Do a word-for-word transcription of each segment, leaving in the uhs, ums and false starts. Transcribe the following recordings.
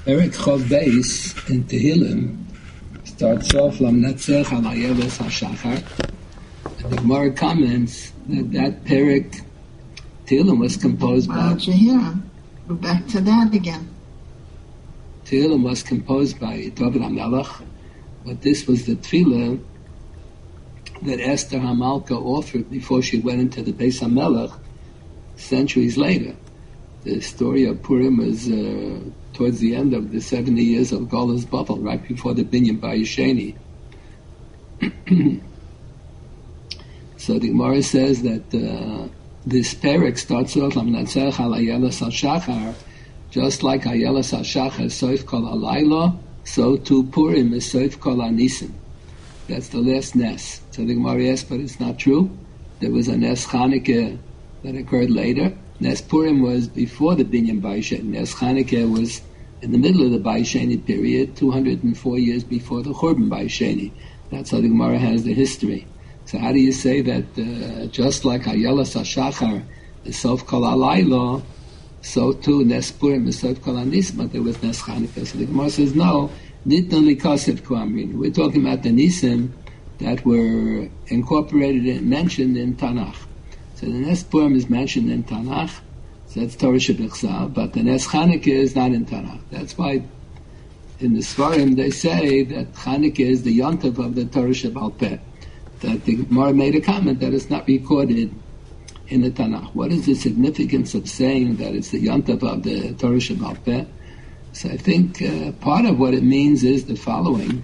Eric Chov Beis in Tehillim starts off Lam Natzech Al Hayeles HaShachar, and the Gemara comments that that Perek Tehillim was composed Why by. don't you hear? We're back to that again. Tehillim was composed by David HaMelech, but this was the Tefillah that Esther HaMalka offered before she went into the Beis HaMelech centuries later. The story of Purim is uh, towards the end of the seventy years of Golus Bavel, right before the Binyan Bayesheni. So the Gemara says that uh, this Perek starts off Lam Natzech Al Hayeles HaShachar, just like Hayeles HaShachar Soif Kol HaLayla, so too Purim is Soif Kol HaNisim. That's the last Nes. So the Gemara asks, but it's not true. There was a Nes Chanukah that occurred later. Nes Purim was before the Binyan Bayesheni. Nes Chanukah was in the middle of the Bayesheni period, two hundred four years before the Churban Bayesheni. That's how the Gemara has the history. So how do you say that uh, just like Hayeles HaShachar is Sof Kol HaLayla, so too Nes Purim is Sof Kol HaNisim, there was Nes Chanukah? So the Gemara says, no, Nitna Likosef Kuamrin. We're talking about the Nisim that were incorporated and mentioned in Tanakh. So the Nes Purim is mentioned in Tanakh, so that's Torah Shebichsav, but the Nes Chanukah is not in Tanakh. That's why in the Svarim they say that Chanukah is the Yontav of the Torah Shebal Peh. That the Gemara made a comment that it's not recorded in the Tanakh. What is the significance of saying that it's the Yontav of the Torah Shebal Peh? So I think uh, part of what it means is the following.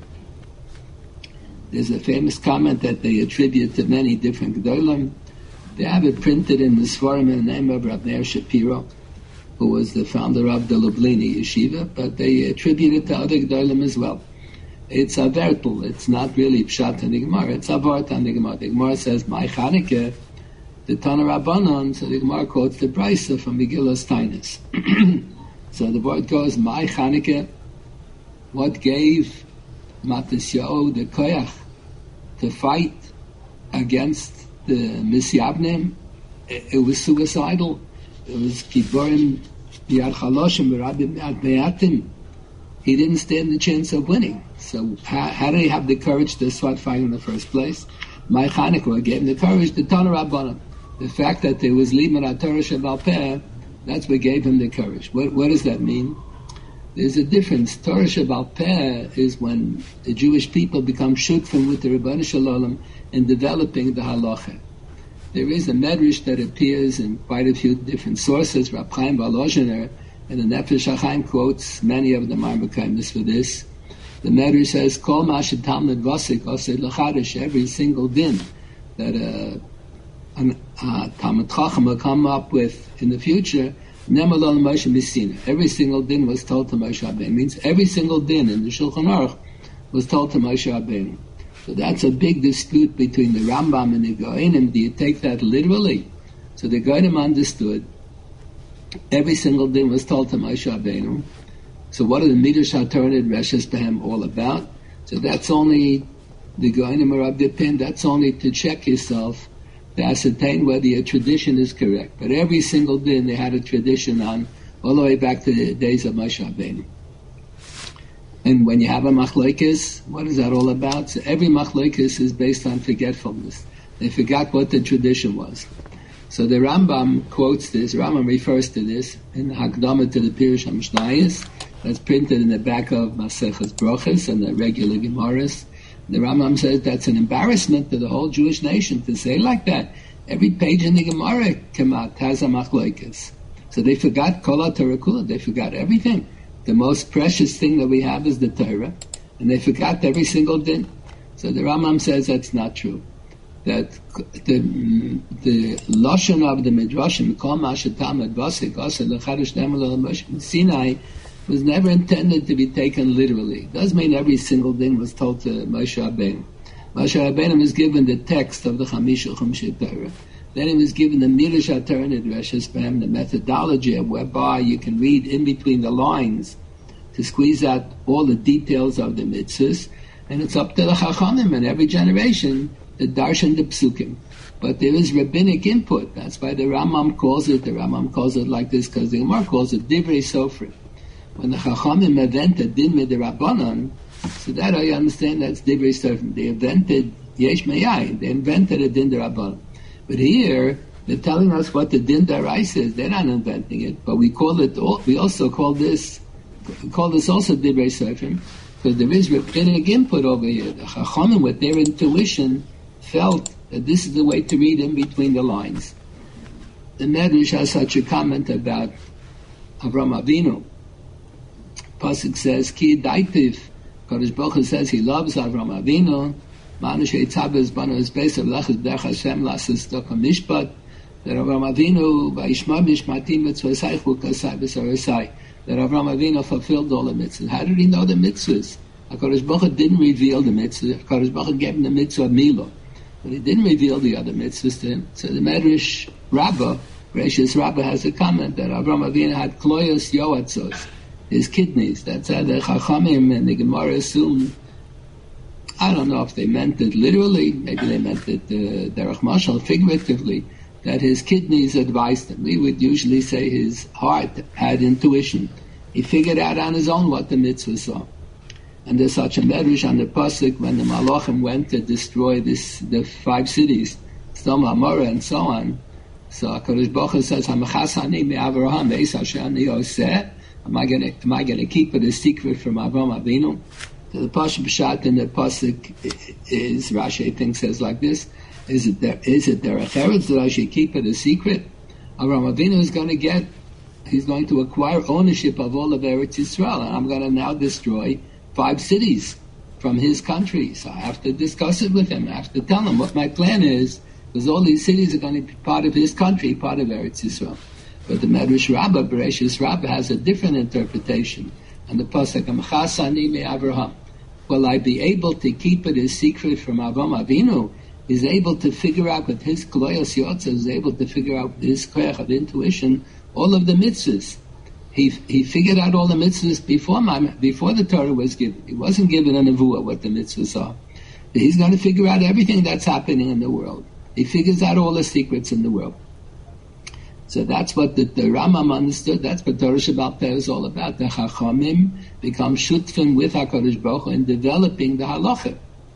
There's a famous comment that they attribute to many different Gedolim. They have it printed in the Svarim in the name of Rav Meir Shapiro, who was the founder of the Lublini Yeshiva, but they attribute it to other Gedolim as well. It's a vertel. It's not really Pshat and the Gemara. It's a Vart and the Gemara. The Gemara says, My Chanukah, the Tana Rabbanon, so the Gemara quotes the Brisa from Megillas Tainis. So the word goes, My Chanukah, what gave Matisyahu the koyach to fight against the Misyabnim? It, it was suicidal. It was Kiborim Yad Chaloshim Rabim Yad Me'atim. He didn't stand the chance of winning. So how, how did he have the courage to start fighting in the first place? My Chanukah gave him the courage to Tana Rabbanon. The fact that there was Limud HaTorah Shebal Peh, that's what gave him the courage. What, what does that mean? There's a difference. Torah Shebal Peh is when the Jewish people become shutfim with the Rebbeinu Shalom in developing the halacha. There is a medrash that appears in quite a few different sources. Rab Chaim Volozhiner and the Nefesh HaChaim quotes many of the Marmakaimis for this. The medrash says, Kol Mashid Talmud Vasik Osed L'Chadash, every single din that a, a, a Talmud Chacham will come up with in the future, Nemalol Moshe Messina. Every single din was told to Moshe Rabbeinu. Means every single din in the Shulchan Aruch was told to Moshe Rabbeinu. So that's a big dispute between the Rambam and the Goinim. Do you take that literally? So the Goinim understood every single din was told to Moshe Rabbeinu. So what are the Midrash HaTorah and Reshes Behem all about? So that's only the Goinim are of the opinion. That's only to check yourself, to ascertain whether your tradition is correct. But every single din they had a tradition on, all the way back to the days of Moshe Rabbeinu. And when you have a machlokes, what is that all about? So every machlokes is based on forgetfulness. They forgot what the tradition was. So the Rambam quotes this, Rambam refers to this in the Hakdama to the Pirush HaMishnayos, that's printed in the back of Maseches Brochos and the regular Gemaras. The Rambam says that's an embarrassment to the whole Jewish nation to say like that. Every page in the Gemara Kemat has a machlokes. So they forgot Kol HaTorah Kula, they forgot everything. The most precious thing that we have is the Torah, and they forgot every single din. So the Rambam says that's not true. That the the lashon of the midrashim, Kol Mashatam Advasik Asa L'Chadash Nemalol Moshe Sinai, was never intended to be taken literally. It does mean every single din was told to Moshe Rabbeinu. Moshe Rabbeinu was given the text of the Chamisha Chumshei Torah. Then he was given the Midrash HaTorah and Reshes Behem, the methodology whereby you can read in between the lines to squeeze out all the details of the mitzvahs, and it's up to the Chachamim in every generation to darshan the psukim. But there is rabbinic input. That's why the Rambam calls it, the Rambam calls it like this, because the Gemara calls it Divrei Sofrim. When the Chachamim invented Din Midrabanan, so that I understand that's Divrei Sofrim. They invented Yesh Me'ayin. They invented a Din Darabanan. But here, they're telling us what the Din Daraisa is. They're not inventing it, but we call it. We also call this call this also Divrei Sofrim, because there is rabbinic input over here. The Chachamim, with their intuition, felt that this is the way to read in between the lines. The Medrash has such a comment about Avraham Avinu. Pasuk says, Ki daitiv. Kodesh Baruch Hu says he loves Avraham Avinu. Manu sheitzav banu hizbeis avlachas derech Hashem lasis dokam mishpat. That Avraham Avinu vayishma mishmatim mitzvosai chukasai b'sarosai. That Avraham Avinu fulfilled all the mitzvahs. How did he know the mitzvahs? HaKadosh Baruch Hu didn't reveal the mitzvahs. HaKadosh Baruch Hu gave him the mitzvah of Milah. But he didn't reveal the other mitzvahs to him. So the Medrash Rabbah, Rashis Rabbah, has a comment that Avraham Avinu had kloyos yoatzos, his kidneys. That's how the Chachamim and the Gemara assume. I don't know if they meant it literally, maybe they meant it uh, derech mashal, figuratively, that his kidneys advised him. We would usually say his heart had intuition. He figured out on his own what the mitzvahs are. And there's such a medrash on the pasuk when the Malachim went to destroy this, the five cities, Sodom, Amorah, and so on. So HaKadosh Baruch Hu says, "Hamachasani me'Avraham ve'is asher ani oseh." Am I going to am I going to keep it a secret from Avraham Avinu? So the pasuk pshat in the pasuk is Rashi thinks says like this: Is it there? Is it there a cheretz that I should keep it a secret? Avraham Avinu is going to get, he's going to acquire ownership of all of Eretz Yisrael, and I'm going to now destroy five cities from his country. So I have to discuss it with him. I have to tell him what my plan is, because all these cities are going to be part of his country, part of Eretz Yisrael. But the Medrash Rabbah, Bereshis Rabbah, has a different interpretation. And the pasuk, "Amchasani me'Avraham." Will I be able to keep it a secret from Avraham Avinu? Is able to figure out with his kloyos yotzos, is able to figure out with his koyach of intuition all of the mitzvahs. He he figured out all the mitzvahs before my, before the Torah was given. He wasn't given a nevuah what the mitzvahs are. But he's going to figure out everything that's happening in the world. He figures out all the secrets in the world. So that's what the, the Rambam understood. That's what Torah Shabbat Peh is all about. The Chachamim become shutfim with HaKadosh Baruch Hu in developing the halacha.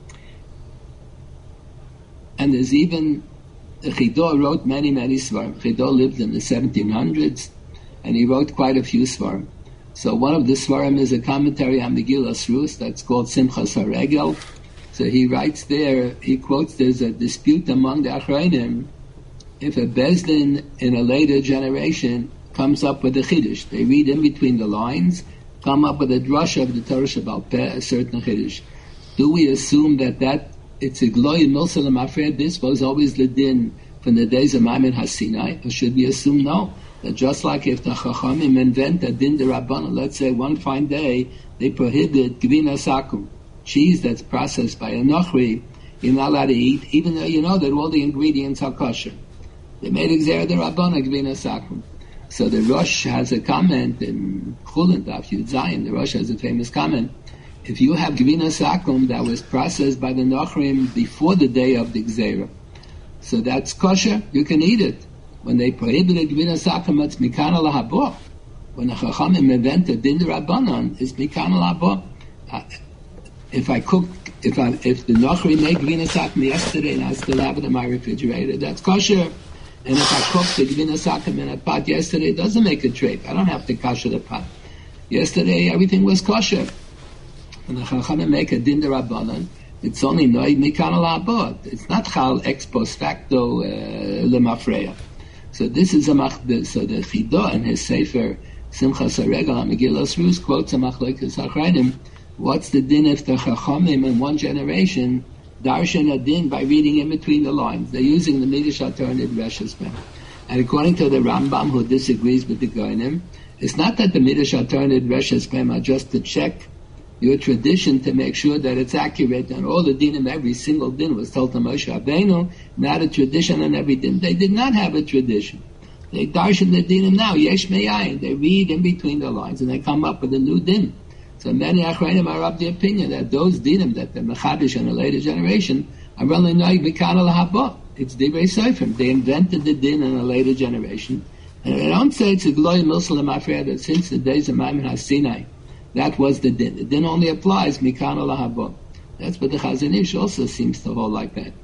And there's even, the Chidor wrote many, many svarim. Chidor lived in the seventeen hundreds, and he wrote quite a few svarim. So one of the svarim is a commentary on Megillas Rus that's called Simchas HaRegel. So he writes there, he quotes, there's a dispute among the Achronim if a Bezdin in a later generation comes up with a Chiddush. They read in between the lines, come up with a drasha of the Torah Shabbat Peh, a certain Chiddush. Do we assume that that it's a gloy milsalam afred? This was always the din from the days of Maimon HaSinai, or should we assume no? That just like if the Chachamim invent a din derabbanan, let's say one fine day they prohibit gvina sakum, cheese that's processed by a nochri, you're not allowed to eat, even though you know that all the ingredients are kosher. They made exer derabbanan gvina sakum. So the Rosh has a comment in Chulin Daf Yud Zayin. The Rosh has a famous comment. If you have gvina sakum that was processed by the nochrim before the day of the gzera, so that's kosher, you can eat it. When they prohibited gvina sakum, it's mikan al habo. When the Chachamim invented din derabbanan, it's mikan al habo. If I cook, if I, if the nochri made gvina sakum yesterday and I still have it in my refrigerator, that's kosher. And if I cooked the gvina sakum in a pot yesterday, it doesn't make a treif. I don't have to kosher the pot. Yesterday, everything was kosher. When the Chachamim make a din derabbanan, it's only noid mikan al habo. It's not chal ex post facto lemafreya. So this is a machdeh. So the Chidah in his sefer Simchas HaRegel on Megillas Rus quotes a machlokes achronim. What's the din if the Chachamim in one generation darshan a din by reading in between the lines? They're using the Midrash HaTorah Reshus Peh. And according to the Rambam, who disagrees with the Goyim, it's not that the Midrash HaTorah Reshus Peh are just to check your tradition to make sure that it's accurate, and all the dinim, every single din was told to Moshe Rabbeinu, not a tradition on every din. They did not have a tradition. They darshan the dinim now, yesh me'ayin. They read in between the lines and they come up with a new din. So many achronim are of the opinion that those dinim that the mechadish in a later generation are really noig mikan al haba. It's divrei sofrim. They invented the din in a later generation, And I don't say it's a glory milsal mafreya that since the days of Maimon HaSinai, that was the din. The din only applies mikan ala haba. That's what the Chazon Ish also seems to hold like that.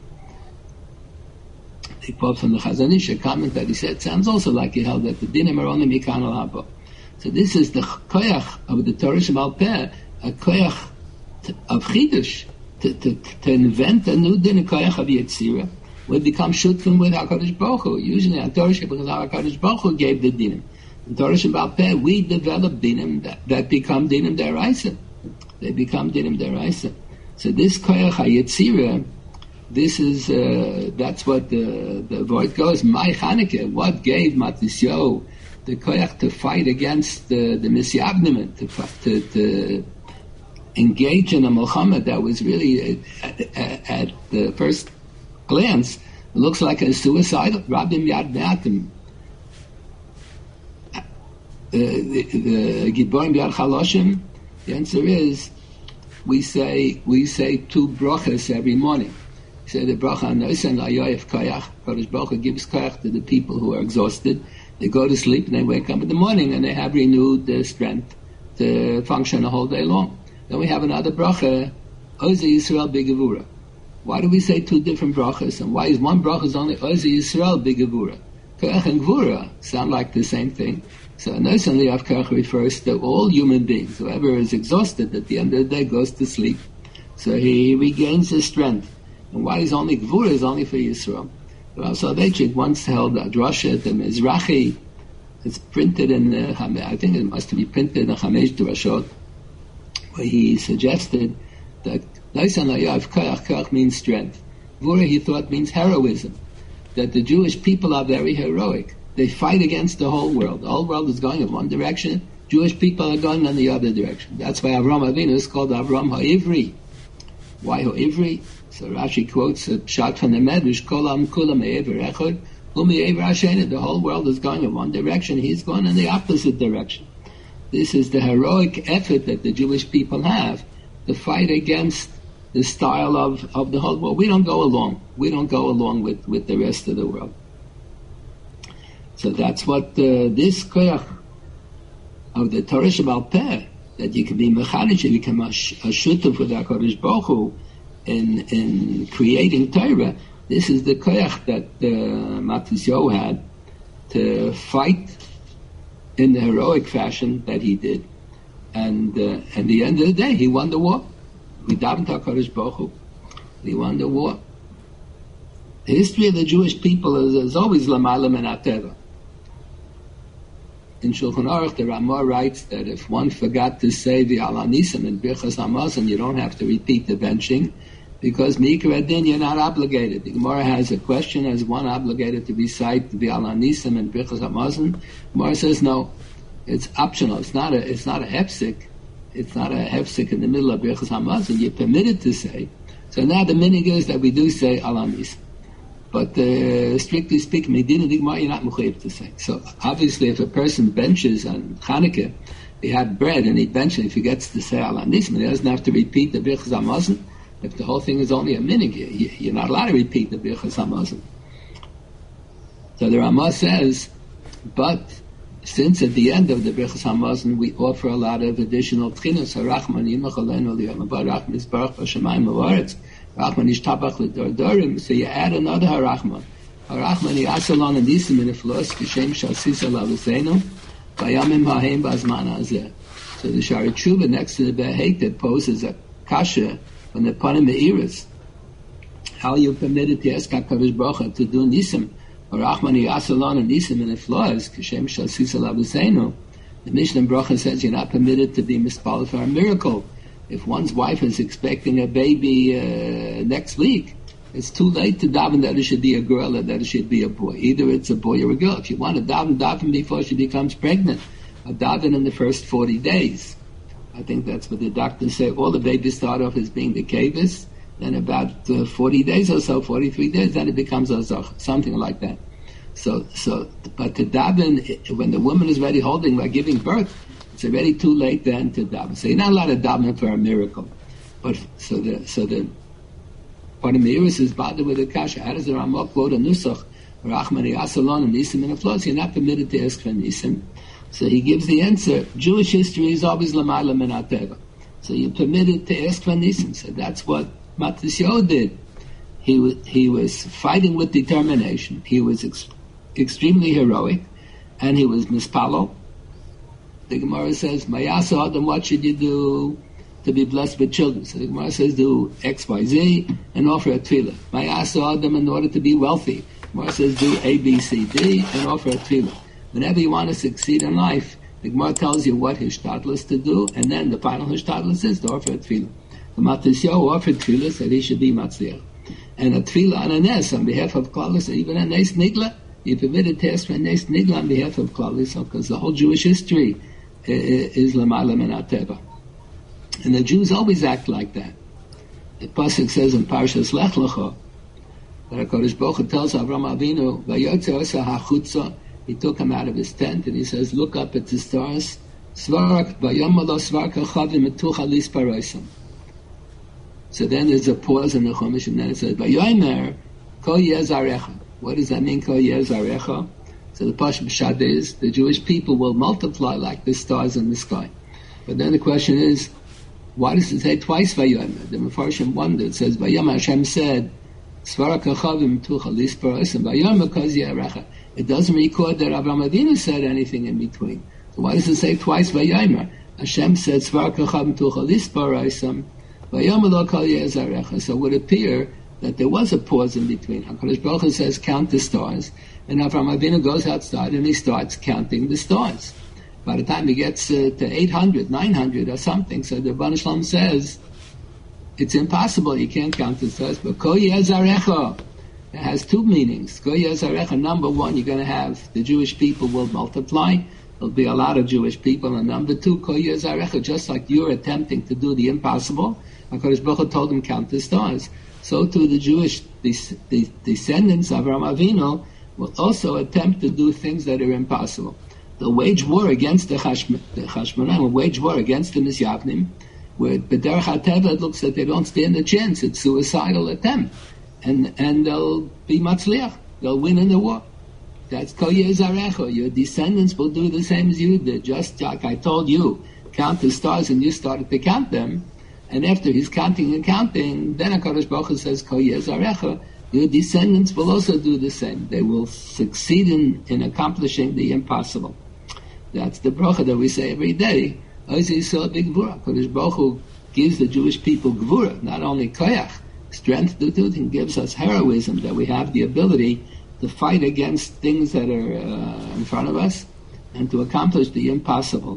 They quote from the Chazon Ish a comment that he said sounds also like he held that the dinim are only mikan ala haba. So this is the koyach of the Torah Shemal Peh, a koyach of chidush to, to, to invent a new din, a koyach of Yetzirah. We become shutfim with HaKadosh Baruch Hu. Usually, on Torah Shabbat, because HaKadosh Baruch Hu gave the dinim. In Torah Shabbat Peh, we develop dinim that, that become dinim deraisa. They become dinim deraisa. So this koyach HaYetzirah, this is, uh, that's what the, the word goes, my Chanukah, what gave Matisyahu the koyach to fight against the, the Misyavnim, to, to, to engage in a Muhammad that was really, at, at, at the first glance, it looks like a suicidal. Rabim Yad Me'atim. The Giborim Yad Chaloshim. The answer is, we say we say two brachas every morning. We say the bracha Noisen Layoyef Koyach. Kodesh Baruch Hu gives koyach to the people who are exhausted. They go to sleep and they wake up in the morning and they have renewed uh, strength to function a whole day long. Then we have another bracha, Ozi Yisrael B'Gevura. Why do we say two different brachas? And why is one bracha is only Ozi Yisrael B'Gevura? Koyach and Gevura sound like the same thing. So Noisen Layoyef Koyach refers to all human beings. Whoever is exhausted at the end of the day goes to sleep. So he regains his strength. And why is only Gevura is only for Yisrael? Rav Soloveitchik once held a drasha at the Mizrahi. It's printed in, uh, I think it must be printed in the Chamesh Drashot, where he suggested that Noisen Layoyef Koyach, Koyach means strength. Gevura, he thought, means heroism. That the Jewish people are very heroic. They fight against the whole world. The whole world is going in one direction. Jewish people are going in the other direction. That's why Avram Avinu is called Avram HaIvri. Why HaIvri? So Rashi quotes a shot from the Medrash, Kolam Kulam Me'ever Echad, U'Me'ever Hasheni. The whole world is going in one direction. He's going in the opposite direction. This is the heroic effort that the Jewish people have to fight against the style of, of the whole world. We don't go along. We don't go along with, with the rest of the world. So that's what uh, this koyach of the Torah Shemal Peh, that you can be mechanic, you become a, a shutuf with HaKadosh Baruch Hu in, in creating Torah. This is the koyach that uh, Matisyahu had to fight in the heroic fashion that he did. And uh, at the end of the day, he won the war. We davened to HaKadosh Baruch Hu. He won the war. The history of the Jewish people is, is always l'mayla min hateva. In Shulchan Aruch, the Ramah writes that if one forgot to say the Al Hanisim and Birchas Hamazon, you don't have to repeat the benching, because Mikra Adin, you're not obligated. The Gemara has a question, as one obligated to recite the Al Hanisim and Birchas Hamazon? Gemara says no, it's optional. It's not a, it's not a hefsek. It's not a hefsek in the middle of Birchas Hamazon. You're permitted to say. So now the minig is that we do say Al Hanisim. But uh, strictly speaking, Medina Digmar, you're not mechuyev to say. So obviously, if a person benches on Chanukah, he had bread and he benches and he forgets to say Al Hanisim, he doesn't have to repeat the Birchas Hamazon. If the whole thing is only a minig, you're not allowed to repeat the Birchas Hamazon. So the Ramah says, but since at the end of the Birchas Hamazon we offer a lot of additional tchinos, Harachman Yimach Aleinu Liyam Barach Mizbarach B'Shamayim U'Aretz, Harachman Yishtabach L'Dordorim, so you add another Harachman. Harachman Yasalon and Nisim in the Flos, Kishem Shasisa Lavasenu, Bayamim Hahem Bazman Hazeh. So the Shari Tshuva next to the Behek that poses a kasha on the Panim Me'iris. How you permitted to ask HaKadosh Baruch Hu to do Nisim, Harachman Yasalon and Nisim in the Flos, Kishem Shasisa Lavasenu. The Mishnah Bracha says you're not permitted to be mispalled for a miracle. If one's wife is expecting a baby uh, next week, it's too late to daven that it should be a girl or that it should be a boy. Either it's a boy or a girl. If you want to daven, daven before she becomes pregnant. Or daven in the first forty days. I think that's what the doctors say. All the babies start off as being the kavis. Then about uh, forty days or so, forty-three days, then it becomes a zach, something like that. So, so, but to daven, when the woman is already holding, like giving birth, it's already too late then to daven. So you're not allowed to daven for a miracle. But so the so the Panim Me'iris is bothered with the kasha. How does the Ramah quote a nusach Rachmani Asalon and Nisim and Aflos, you're not permitted to ask for Nisim. So he gives the answer, Jewish history is always Lamayla Min HaTeva. So you're permitted to ask for Nisim. So that's what Matisyahu did. He was, he was fighting with determination. He was ex- extremely heroic, and he was mispalo. The Gemara says, Mayasa Adam, what should you do to be blessed with children? So the Gemara says, do X, Y, Z, and offer a tefillah. Mayasa Adam, in order to be wealthy. The Gemara says, do A, B, C, D, and offer a tefillah. Whenever you want to succeed in life, the Gemara tells you what hishtadlus to do, and then the final hishtadlus is to offer a tefillah. The Matisyahu offered tefillah, said he should be matzliach. And a tefillah on a nes on behalf of Klal Yisrael, even a nes nigla, you permitted to ask for a nes nigla on behalf of Klal Yisrael, because the whole Jewish history is Lamayla Min HaTeva. And the Jews always act like that. The Pasuk says in Parshas Lech Lecha, that HaKadosh Baruch Hu tells Avram Avinu, Vayotze osa hachutza, he took him out of his tent, and he says, look up at the stars, Svarak, Vayom Malo Svarak HaChavim Metucha Lis Parosim. So then there's a pause in the Chumash, and then it says, Vayomer, Ko Yeh Zarecha. What does that mean, Ko Yeh Zarecha? So the Pasuk Pshat is, the Jewish people will multiply like the stars in the sky. But then the question is, why does it say twice Vayomer? The Mefarshim wondered. It says, Vayomer, Hashem said, Svarak HaChavim Metucha Lis Parosim. Vayomer Ko Yeh Zarecha. It doesn't record that Avraham Avinu said anything in between. So why does it say twice Vayomer? Hashem said, Svarak HaChavim Metucha Lis Parosim. So it would appear that there was a pause in between. HaKadosh Baruch Hu says, count the stars, and Avraham Avinu goes outside and he starts counting the stars. By the time he gets uh, to eight hundred, nine hundred or something, so the Rebbeinu Shalom says, it's impossible, you can't count the stars, but Ko Yeh Zarecha, it has two meanings. Ko Yeh Zarecha, number one, you're going to have, the Jewish people will multiply, there'll be a lot of Jewish people, and number two, Ko Yeh Zarecha, just like you're attempting to do the impossible, HaKadosh Baruch Hu told them, count the stars. So too the Jewish the, the descendants of Avraham Avinu will also attempt to do things that are impossible. They'll wage war against the Chashmonaim, will wage war against the Misyavnim, where B'derech HaTeva it looks like they don't stand a chance. It's suicidal attempt. And and they'll be matzliach. They'll win in the war. That's Ko Yeh Zarecha. Your descendants will do the same as you did. Just like I told you, count the stars and you started to count them. And after he's counting and counting, then HaKadosh Baruch Hu says, Ko Yeh Zarecha, your descendants will also do the same. They will succeed in, in accomplishing the impossible. That's the bracha that we say every day. HaKadosh Baruch Hu gives the Jewish people gvura, not only koyach, strength to do it, and gives us heroism, that we have the ability to fight against things that are uh, in front of us and to accomplish the impossible.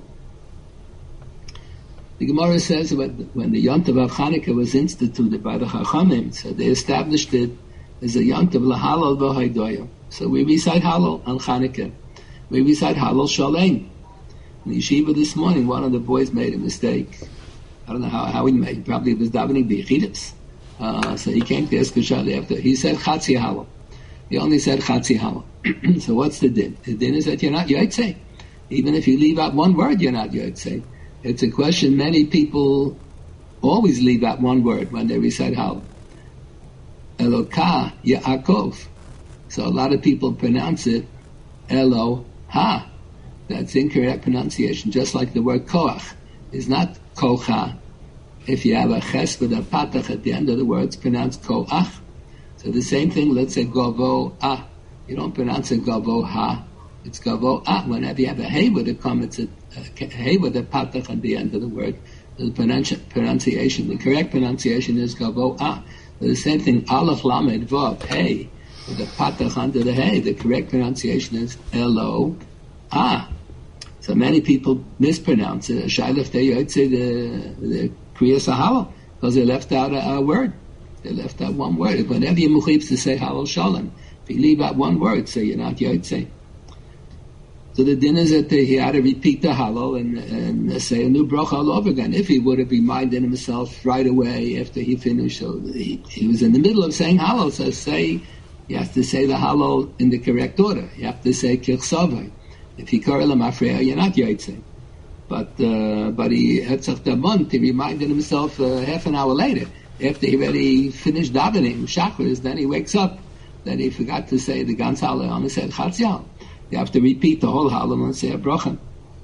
The Gemara says when, when the Yontav of Chanukah was instituted by the Chachamim, so they established it as a Yontav Lahalal V'Haidoya. So we recite Halal on Chanukah. We recite Halal Shalem. In the yeshiva this morning, one of the boys made a mistake. I don't know how, how he made. Probably it was davening b'Yechidus. Uh, so he came to ask Shali after. He said Chatzi Halal. He only said Chatzi Halal. So what's the din? The din is that you're not Yotzei. Even if you leave out one word, you're not Yotzei. It's a question many people always leave out one word when they recite Halal. Elokah Yaakov. So a lot of people pronounce it Elo-ha. That's incorrect pronunciation, just like the word koach is not kocha. If you have a ches with a patach at the end of the word, it's pronounced koach. So the same thing, let's say govo-ah. You don't pronounce it govo-ha. It's govo-ah. Whenever you have a hey with a come, it's a, a hey with a patach at the end of the word. The pronunciation, the correct pronunciation is govo-ah. But the same thing, aleph lamed vav, hey, with the patach under the hey. The correct pronunciation is elo-ah. So many people mispronounce it. Shailef they say the the kriyas halal because they left out a, a word. They left out one word. Whenever you muchibs to say halal shalom, if you leave out one word, so you're not yotzei. So the din is that he had to repeat the halal and, and say a new bracha all over again. If he would have reminded himself right away after he finished, so he, he was in the middle of saying halal. So say you have to say the halal in the correct order. You have to say kirchsavai. If he karel mafreya, you're not yotzei. But uh, but he had such a month. He reminded himself uh, half an hour later, after he already finished davening shachris. Then he wakes up that he forgot to say the ganz halal and said Chatzial. You have to repeat the whole halal and say a bracha.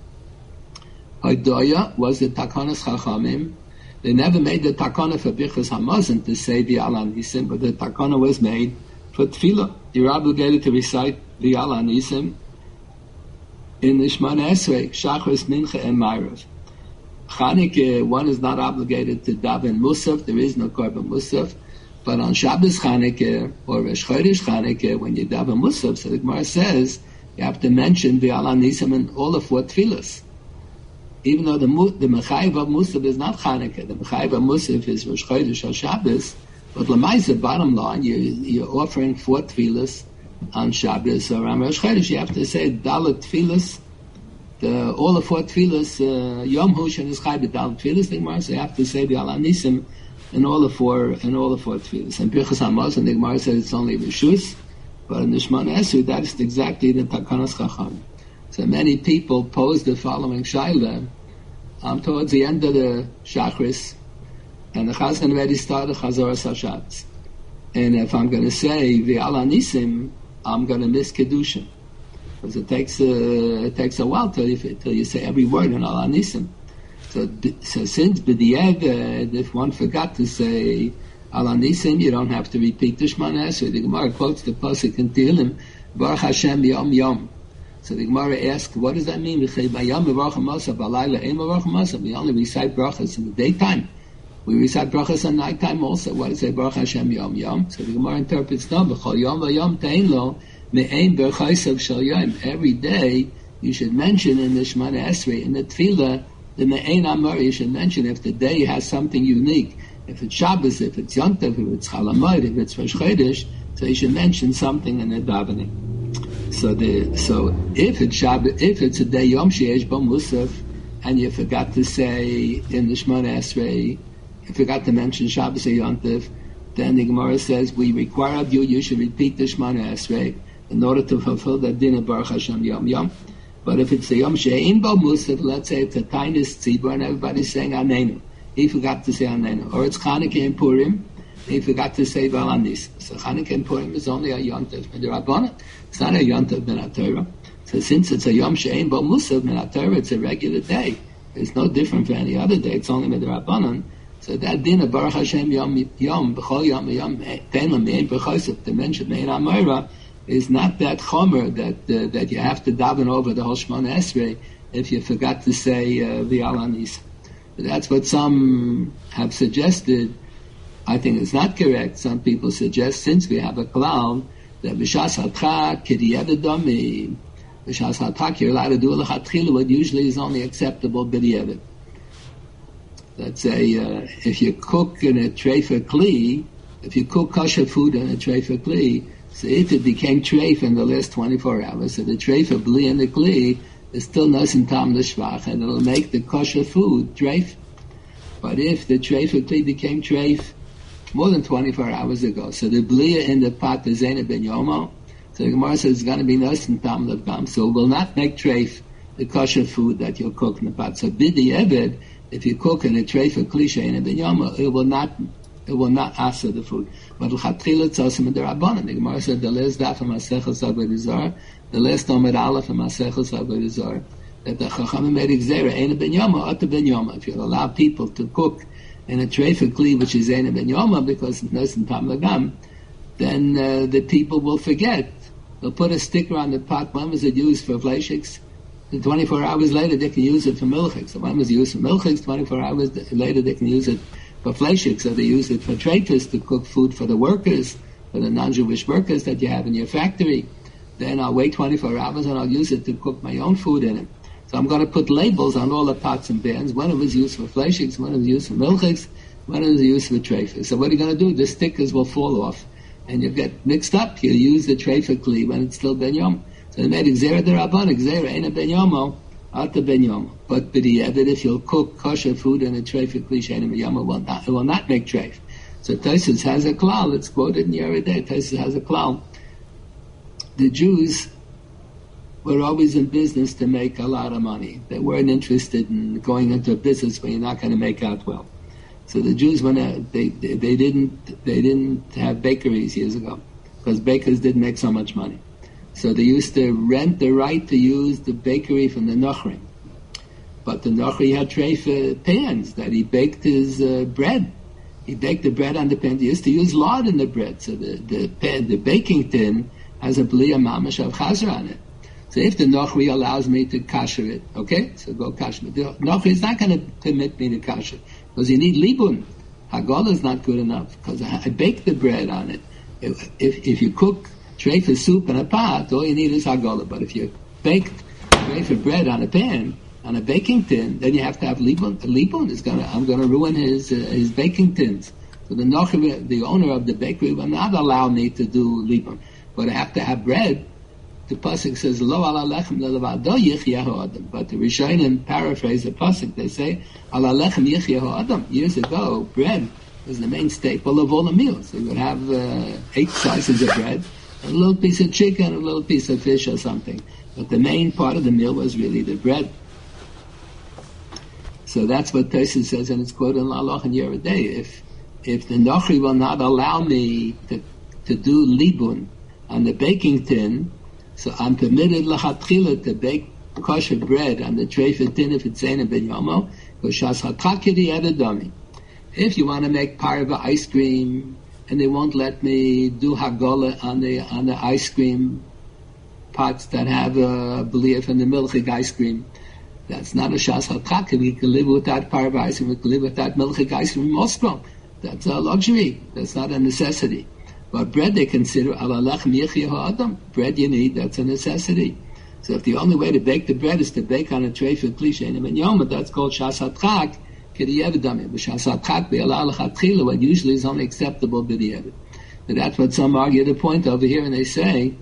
Hodoya was the Takanas Chachamim. They never made the takana for Birchas Hamazon to say the Al Nisim, but the takana was made for Tefillah. You're obligated to recite the Al Nisim in the Shemona Esrei, Shachris, Mincha, and Ma'ariv. Chanukah, one is not obligated to daven Musaf. There is no korban Musaf. But on Shabbos Chanukah or Rosh Chodesh Chanukah, when you daven Musaf, so the Gemara says you have to mention the Al Nisim in all of four tefillas. Even though the the Mechayiv of Musaf is not Chanukah, the Mechayiv of Musaf is Rosh Chodesh or Shabbos, but Lamaisa, bottom line, you, you're offering four tefillas on Shabbos or on Rosh Chodesh. You have to say Dalet tefillas, the, all the four tefillas, uh, Yom Hushan is Chai B'Dalet tefillas, the Gemara, so you have to say the Al Nisim in all the four, in all the four tefillas. And Birchas Hamazon, the Gemara says it's only Rishus, but in the Shemona Esrei, that is exactly the Takanas Chacham. So many people pose the following shaila um, towards the end of the Shachris, and the Chazan already started Chazoras HaShabbos. And if I'm going to say the Al Nisim, I'm going to miss Kedushin, because it takes a, it takes a while till you, till you say every word in Al Nisim. So, so since B'diavad, if one forgot to say Al Nisim, you don't have to repeat the Shemona Esrei. The Gemara quotes the pasuk in Tehillim, Baruch Hashem Yom Yom. So the Gemara asks, what does that mean? We only recite brachas in the daytime. We recite brachas at nighttime also. What does it say? Baruch Hashem Yom Yom. So the Gemara interprets, no, every day you should mention in the Shemona Esrei, in the Tefillah, the Me'ein Amar, you should mention if the day has something unique. If it's Shabbos, if it's Yom Tov, if it's Chalamoid, if it's Rosh Chodesh, so you should mention something in the davening. So the so if it's Shabbat, if it's a day Yom Sheyesh Bo Musaf, and you forgot to say in the Shemona Esrei, you forgot to mention Shabbos or Yom Tov, then the Gemara says we require of you you should repeat the Shemona Esrei in order to fulfill that din of Baruch Hashem Yom Yom. But if it's a Yom Sheyein Bo Musaf, let's say it's a Tainus Tzibur and everybody's saying Anenu, he forgot to say Anenu, or it's Chanukah and Purim, he forgot to say Al Nisim. So Chanukah and Purim is only a Yom Tov Midrabanan. It's not a Yom Tov Min HaTorah. So since it's a Yom She'ein Bo Musaf Min HaTorah, it's a regular day. It's no different from any other day. It's only Midrabanan. So that din of Baruch Hashem Yom Yom B'chol Yom Yom Tein L'Me'ein B'chosef to mention Me'ein Amoira is not that chomer that uh, that you have to daven over the whole Shemona Esrei if you forgot to say uh, the Al Nisim. But that's what some have suggested. I think it's not correct. Some people suggest, since we have a klal, that b'shas hatchak k'di'evet domi, b'shas hatchak you're allowed to do l'chatchila what usually is only acceptable b'di'evet. Let's say uh, if you cook in a treifa kli, if you cook kosher food in a treifa kli, so if it became treif in the last twenty-four hours, so the treifa bli in the kli is still nosin tam l'shvach, and it'll make the kosher food treif. But if the treifa kli became treif more than twenty-four hours ago, so the bliya in the pot is Zainab ben Yomo, so the Gemara says it's going to be nosin tam l'vgam, so it will not make treif the kosher food that you'll cook in the pot. So bidi eved, if you cook in a treifa kli she'ein ben Yomo, it will not it will not answer the food. But l'chatchila tzosim in the Rabbanan. The Gemara said the last daf of Masechus Avodah, the last Omer Aleph of Masechus Avodah, that the Chachamim made exera ein ben Yomo, ata ben Yomo. If you allow people to cook in a treifa kli, which is ein ben Yomo, because it's nosin tam l'gam, then uh, the people will forget. They'll put a sticker on the pot. When was it used for fleishiks? twenty-four hours later, they can use it for milchiks. So when was it used for milchiks? twenty-four hours later, they can use it for fleishiks. So they use it for treifas to cook food for the workers, for the non-Jewish workers that you have in your factory. Then I'll wait twenty-four hours and I'll use it to cook my own food in it. So I'm going to put labels on all the pots and pans. When it was used for fleishiks, when it was used for milchiks, when it was used for treifas. So what are you going to do? The stickers will fall off, and you get mixed up. You use the treifa kli when it's still ben yom. So they made exera derabban, exera ein ben yomo, ata ben yom. But b'di'evet, if you'll cook kosher food in a treifa kli she'ein ben yomo, it will not, it will not make treif. So Tosfos has a klal. It's quoted in Yoreh De'ah. Tosfos has a klal. The Jews were always in business to make a lot of money. They weren't interested in going into a business where you're not going to make out well. So the Jews, when they, they they didn't they didn't have bakeries years ago. because bakers didn't make so much money. So they used to rent the right to use the bakery from the Nochri. But the Nochri had treifa pans that he baked his uh, bread. He baked the bread on the pan. He used to use lard in the bread. So the, the pan, the baking tin has a bliya mamash of chazra on it. So if the Nochri allows me to kasher it, okay, so go kasher it. The Nochri is not going to permit me to kasher because you need libun. Hagolah is not good enough because I, I baked the bread on it. If, if, if you cook treifa soup in a pot, all you need is hagolah. But if you bake treifa bread on a pan, on a baking tin, then you have to have libun. Libun is gonna, I'm gonna ruin his uh, his baking tins. So the Nochri, the owner of the bakery, will not allow me to do libun. But I have to have bread. The pasuk says, "Lo ala lechem lelevado yichyahu adam." But the Rishonim paraphrase the pasuk. They say, "Ala lechem yichyahu adam." Years ago, bread was the main staple of all the meals. They would have uh, eight slices of bread, a little piece of chicken, a little piece of fish or something. But the main part of the meal was really the bread. So that's what Tosfos says, and it's quoted in Laloch and Yeridei. If if the Nochri will not allow me to to do libun on the baking tin, so I'm permitted lachatchila to bake kosher bread on the treifa tin if it's ein ben yomo, because shas hakakiri edadami. If you want to make parva ice cream, and they won't let me do hagolah on the on the ice cream pots that have a belief in the milchig ice cream, that's not a shas hakakiri. We can live without parva ice cream. We can live without milchig ice cream in Moscow. That's a luxury. That's not a necessity. But bread they consider ala lechem yichyahu adam. Bread you need, that's a necessity. So if the only way to bake the bread is to bake on a treifa kli she'ein ben yoma, that's called shas hatchak k'di'evidami. But shas hatchak be'ala lechatchila, what usually is only acceptable b'di'evid. But that's what some argue the point over here, and they say,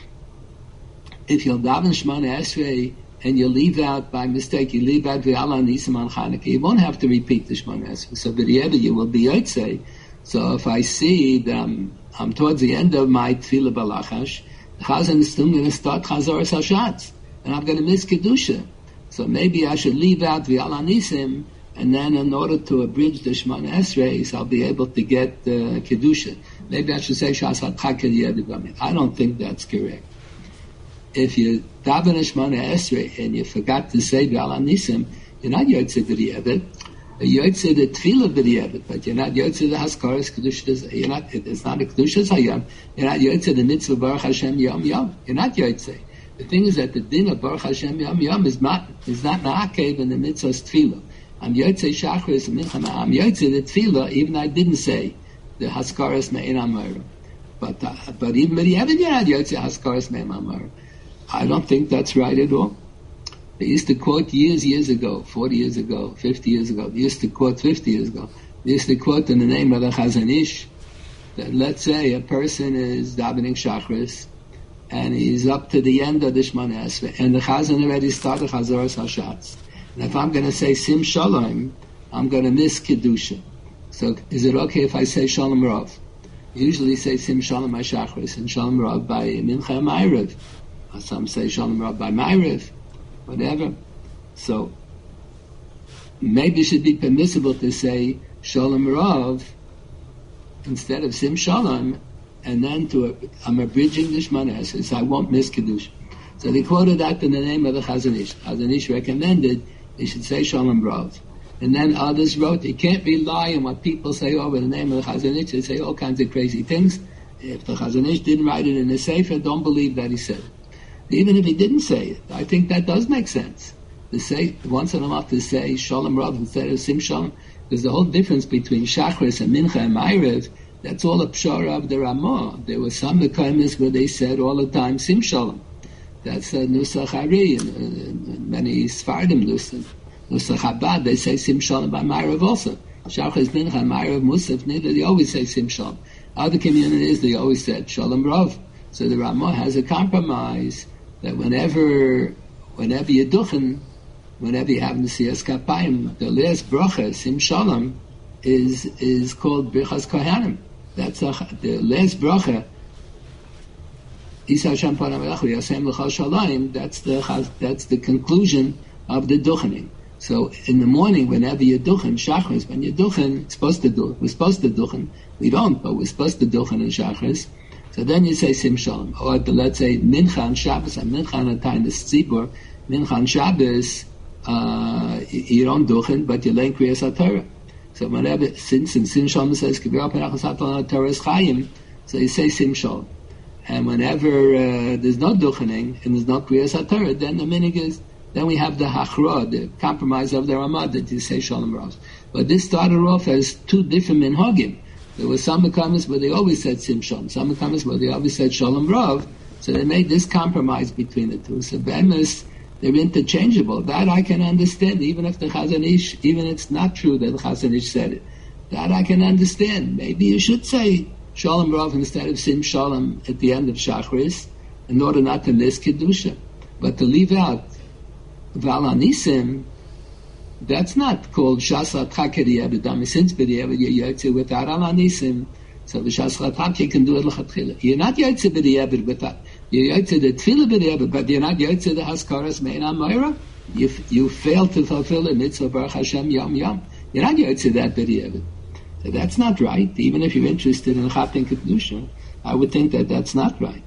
if you'll daven Shemona Esrei and you leave out by mistake, you leave out ve'ala nisim on Chanukah, you won't have to repeat the Shemona Esrei. So b'di'evid you will be yotzei. So if I see that I'm, I'm towards the end of my tefillah balachash, the chazan is still going to start chazoras hashatz, and I'm going to miss kedusha. So maybe I should leave out v'al anisim, and then in order to abridge the Shemona Esrei, I'll be able to get uh, kedusha. Maybe I should say shas hatchak k'di'evid. I don't think that's correct. If you daven a Shemona Esrei and you forgot to say v'al anisim, you're not yotzei b'di'evid. You're yotzei the tefillah b'di'evid, but you're not yotzei the haskaras kedusha. You're not. It's not a kedushas hayom. You're not yotzei the mitzvah baruch Hashem yom yom. You're not yotzei. The thing is that the din of baruch Hashem yom yom is not is not na'akev in the mitzvah's tefillah. I'm yotzei shachris and mincha. I'm yotzei the tefillah, even I didn't say the haskaras me'in amar. But uh, but even b'di'evid you're not yotzei haskaras me'in amar. I don't think that's right at all. They used to quote years, years ago, forty years ago, fifty years ago. They used to quote fifty years ago. They used to quote in the name of the Chazon Ish that let's say a person is davening Shachris and he's up to the end of the Shemona Esrei and the Chazan already started Chazoras Hashatz. And if I'm going to say Sim Shalom, I'm going to miss Kedusha. So is it okay if I say Shalom Rav? Usually say Sim Shalom by Shachris and Shalom Rav by Mincha Ma'ariv. Some say Shalom Rav by Ma'ariv. Whatever. So maybe it should be permissible to say Shalom Rav instead of Sim Shalom, and then to I'm abridging the Shemona Esrei, so I won't miss Kedusha. So they quoted that in the name of the Chazon Ish. Chazon Ish recommended they should say Shalom Rav. And then others wrote, you can't rely on what people say over the name of the Chazon Ish. They say all kinds of crazy things. If the Chazon Ish didn't write it in the Sefer, don't believe that he said it. Even if he didn't say it, I think that does make sense. To say, once in a while, to say Shalom Rav instead of Sim Shalom, there's the whole difference between Shachris and Mincha and Ma'ariv. That's all a pshara of the Ramah. There were some Mekaymis where they said all the time Sim Shalom. That's uh, Nusach Ari, and, and, and many Sfardim Nusach. Nusach Chabad, they say Sim Shalom by Ma'ariv also. Shachris, Mincha, and Ma'ariv, Musaf, neither, they always say Sim Shalom. Other communities, they always said Shalom Rav. So the Ramah has a compromise that whenever, whenever you duchen, whenever you have Nesiyas Kapayim, the last bracha, Sim Shalom, is is called Birchas Kohanim. That's a, the last bracha. Isa Hashem Panam Elachu Yasem L'chal Shalayim. That's the that's the conclusion of the duchening. So in the morning, whenever you duchen, Shachris, when you duchen, it's supposed to do. We're supposed to duchen. We don't, but we're supposed to duchen in Shachris. So then you say Sim Shalom. Or the, let's say Mincha and Shabbos, and Mincha and Tainis Tzibur, Mincha and Shabbos, uh, you don't duchen, but you learn Kriyas HaTorah. So whenever, since in Sim Shalom says, Kibir Penachas HaTorah Torah is Chayim, so you say Sim Shalom. And whenever uh, there's no duchening, and there's no Kriyas HaTorah, then the minig is, then we have the Hachra, the compromise of the Ramah, that you say Shalom Rav. But this started off as two different minhagim. There were some Mekamis where they always said Sim Shalom, some Mekamis where they always said Shalom Rav, so they made this compromise between the two. So Be'emes, they're interchangeable. That I can understand, even if the Chazon Ish, even if it's not true that the Chazon Ish said it. That I can understand. Maybe you should say Shalom Rav instead of Sim Shalom at the end of Shachris, in order not to miss Kedusha. But to leave out Val Anisim, that's not called Shas L'Tchak Dami. Since B'di'evet you're Yotze without Al Anisim, so the Shas L'Tchak you can do it L'Chatchila. You're not Yotze B'di'evet without, you're Yotze the Tefillah B'di'evet, but you're not Yotze the Haskaras Mein HaMoira. You you fail to fulfill the mitzvah Baruch Hashem Yom Yom. You're not Yotze that B'di'evet. So that's not right. Even if you're interested in Chatin Kedusha, I would think that that's not right.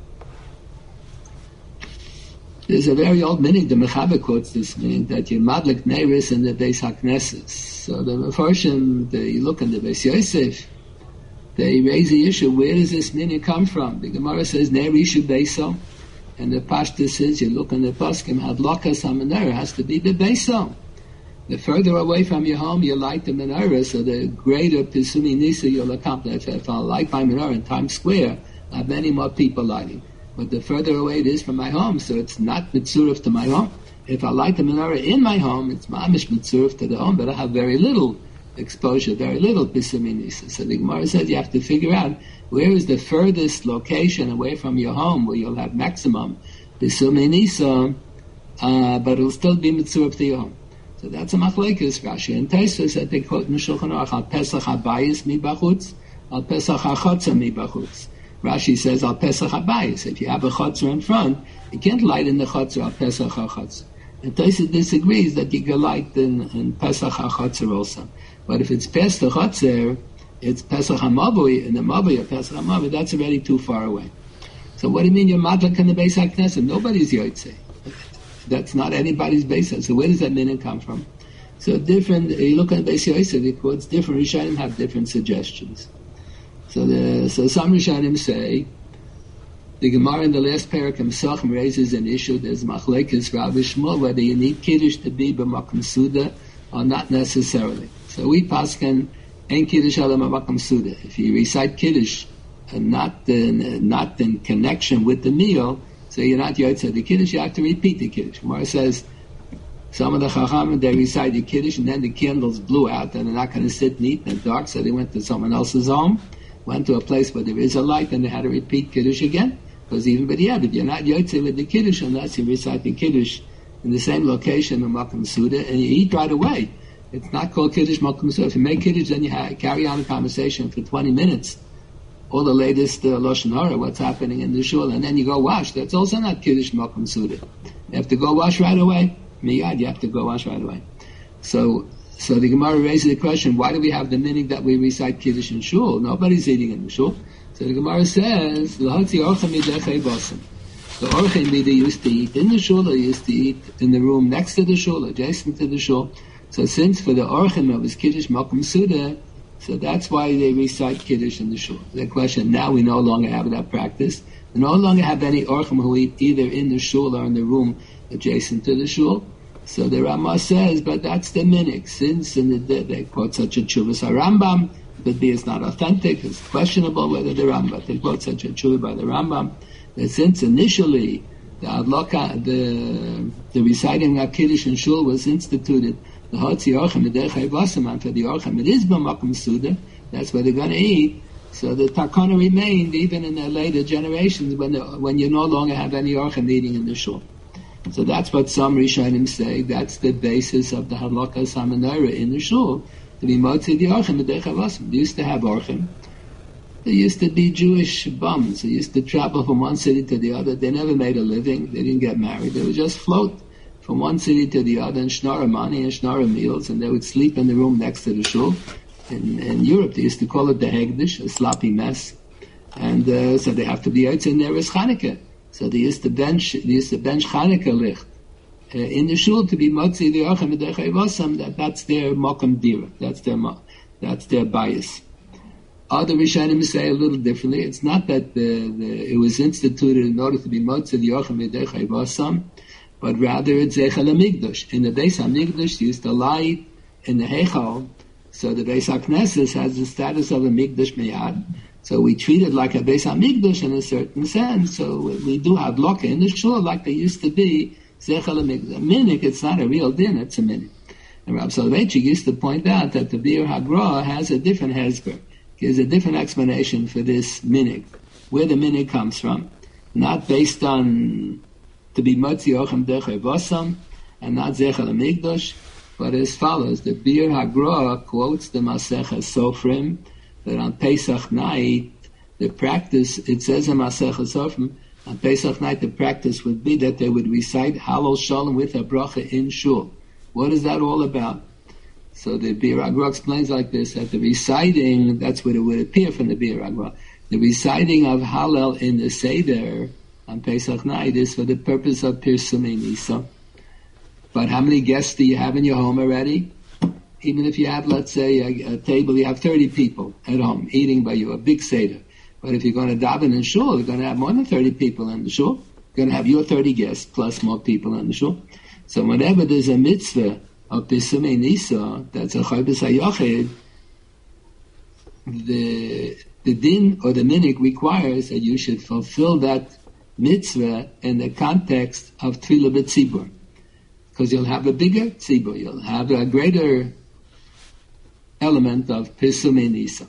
There's a very old minig, the Mechaber quotes this minig, that you madlik neiris in the Beis HaKnesses. So the Mefarshim, you look in the Beis Yosef, they raise the issue, where does this minig come from? The Gemara says, Neirishu Beiso, and the Pashta says, you look in the Poskim, Hadlakas HaMenorah has to be the Beiso. The further away from your home you light the menorah, so the greater Pisumi Nisa you'll accomplish. If I light my menorah in Times Square, I have many more people lighting. But the further away it is from my home, so it's not mitzurif to my home. If I light the menorah in my home, it's mamish mitzurif to the home, but I have very little exposure, very little Pisumi Nisa. So the Gemara says you have to figure out where is the furthest location away from your home where you'll have maximum Pisumi Nisa, uh, but it'll still be mitzurif to your home. So that's a machlekes. Rashi and Tosfos that they quote in the Shulchan Aruch, al Pesach habayis mi bachutz, al Pesach hachotza mi bachutz. Rashi says al Pesach habayis. If you have a chotzer in front, you can't light in the chotzer al Pesach hachotzer. And Tosfos disagrees that you can light in, in Pesach hachotzer also. But if it's past the chotzer, it's Pesach hamavui, and the mavui of Pesach hamavui, that's already too far away. So what do you mean you're madlik in the Beis HaKnesset? Nobody's yotzei. That's not anybody's basis. So where does that meaning come from? So different, you look at Beis Yosef, it quotes different Rishonim have different suggestions. So the so some Rishonim say, the Gemara in the last parak of Pesachim raises an issue, there's machlekes Rabbi Shmuel, whether you need Kiddush to be b'makom suda or not necessarily. So we pasken, ein Kiddush ala b'makom suda. If you recite Kiddush and not in, not in connection with the meal, so you're not Yotzei the Kiddush, you have to repeat the Kiddush. Gemara says, some of the Chachamim, they recite the Kiddush, and then the candles blew out, and they're not going to sit neat and dark, so they went to someone else's home, went to a place where there is a light, and they had to repeat Kiddush again, because even b'di'evet, you're not Yotzei with the Kiddush unless you recite the Kiddush in the same location in Makom Suda, and you eat right away. It's not called Kiddush Makom Suda. If you make Kiddush, then you ha- carry on a conversation for twenty minutes, all the latest uh, Lashon Hara, what's happening in the shul, and then you go wash. That's also not Kiddush Makom Suda. You have to go wash right away. Miyad, you have to go wash right away. So, so the Gemara raises the question, why do we have the meaning that we recite Kiddush in shul? Nobody's eating in the shul. So the Gemara says, L'hotzi orchem midechei basem. The orchem either used to eat in the shul or used to eat in the room next to the shul, adjacent to the shul. So since for the orchem it was Kiddush Makom Suda, so that's why they recite Kiddush in the shul. The question, now we no longer have that practice. We no longer have any orchim who eat either in the shul or in the room adjacent to the shul. So the Ramah says, but that's the minik. Since in the, they quote such a Chuvas HaRambam, but it's not authentic, it's questionable whether the Rambam, they quote such a Chuvah by the Rambam, that since initially the adloka, the, the reciting of Kiddush in shul was instituted, the Hotzi Orchem, the Derechei Vasam, and for the Orchem, it is B'makom Suda, that's where they're going to eat. So the Takana remained even in the later generations when the, when you no longer have any Orchem eating in the shul. So that's what some Rishonim say, that's the basis of the Hadlakas HaMenorah in the shul, to be Motzi the Orchem, the Derechei Vasam. They used to have Orchem. They used to be Jewish bums. They used to travel from one city to the other. They never made a living. They didn't get married. They would just float from one city to the other and schnorre money and schnorre meals, and they would sleep in the room next to the shul. In, in Europe, they used to call it the Hegdish, a sloppy mess. And uh, so they have to be out in there as Chanukah. So they used to bench, they used to bench Chanukah licht uh, in the shul to be motzi the ochem edechei vosam. That that's their mokum dira. That's their that's their bias. Other Rishonim say a little differently. It's not that the, the it was instituted in order to be motzi the ochem edechei vosam, but rather it's zeichel hamikdash. In the Beis Hamikdash, used to light in the heichal. So the Beis HaKnesses has the status of a mikdash meyad. So we treat it like a Beis HaMikdash in a certain sense. So we do have loka in the shul like they used to be. Zechel HaMikdash. Minik, it's not a real din, it's a minik. And Rav Soloveitchik used to point out that the Bir HaGra has a different hesber, gives a different explanation for this minik, where the minik comes from. Not based on to be Motzi Ochem Dechei Vosam, and not Zechel HaMikdash, but as follows. The Bir HaGra quotes the Masechah Sofrim, that on Pesach night, the practice, it says in Masechah Sofrim, on Pesach night, the practice would be that they would recite Halal Shalom with a bracha in shul. What is that all about? So the Bir HaGra explains like this, that the reciting, that's what it would appear from the Bir HaGra, the reciting of Halal in the Seder on Pesach night is for the purpose of Pirsumei Nisa. But how many guests do you have in your home already? Even if you have, let's say, a, a table, you have thirty people at home eating by you, a big Seder. But if you're going to daven in shul, you're going to have more than thirty people in the shul. You're going to have your thirty guests plus more people in the shul. So whenever there's a mitzvah of Pirsumei Nisa, that's a Chaybus HaYochid, the, the din or the minik requires that you should fulfill that mitzvah in the context of Tefillah B'tzibur. Because you'll have a bigger tzibur, you'll have a greater element of Pirsumei Nisa.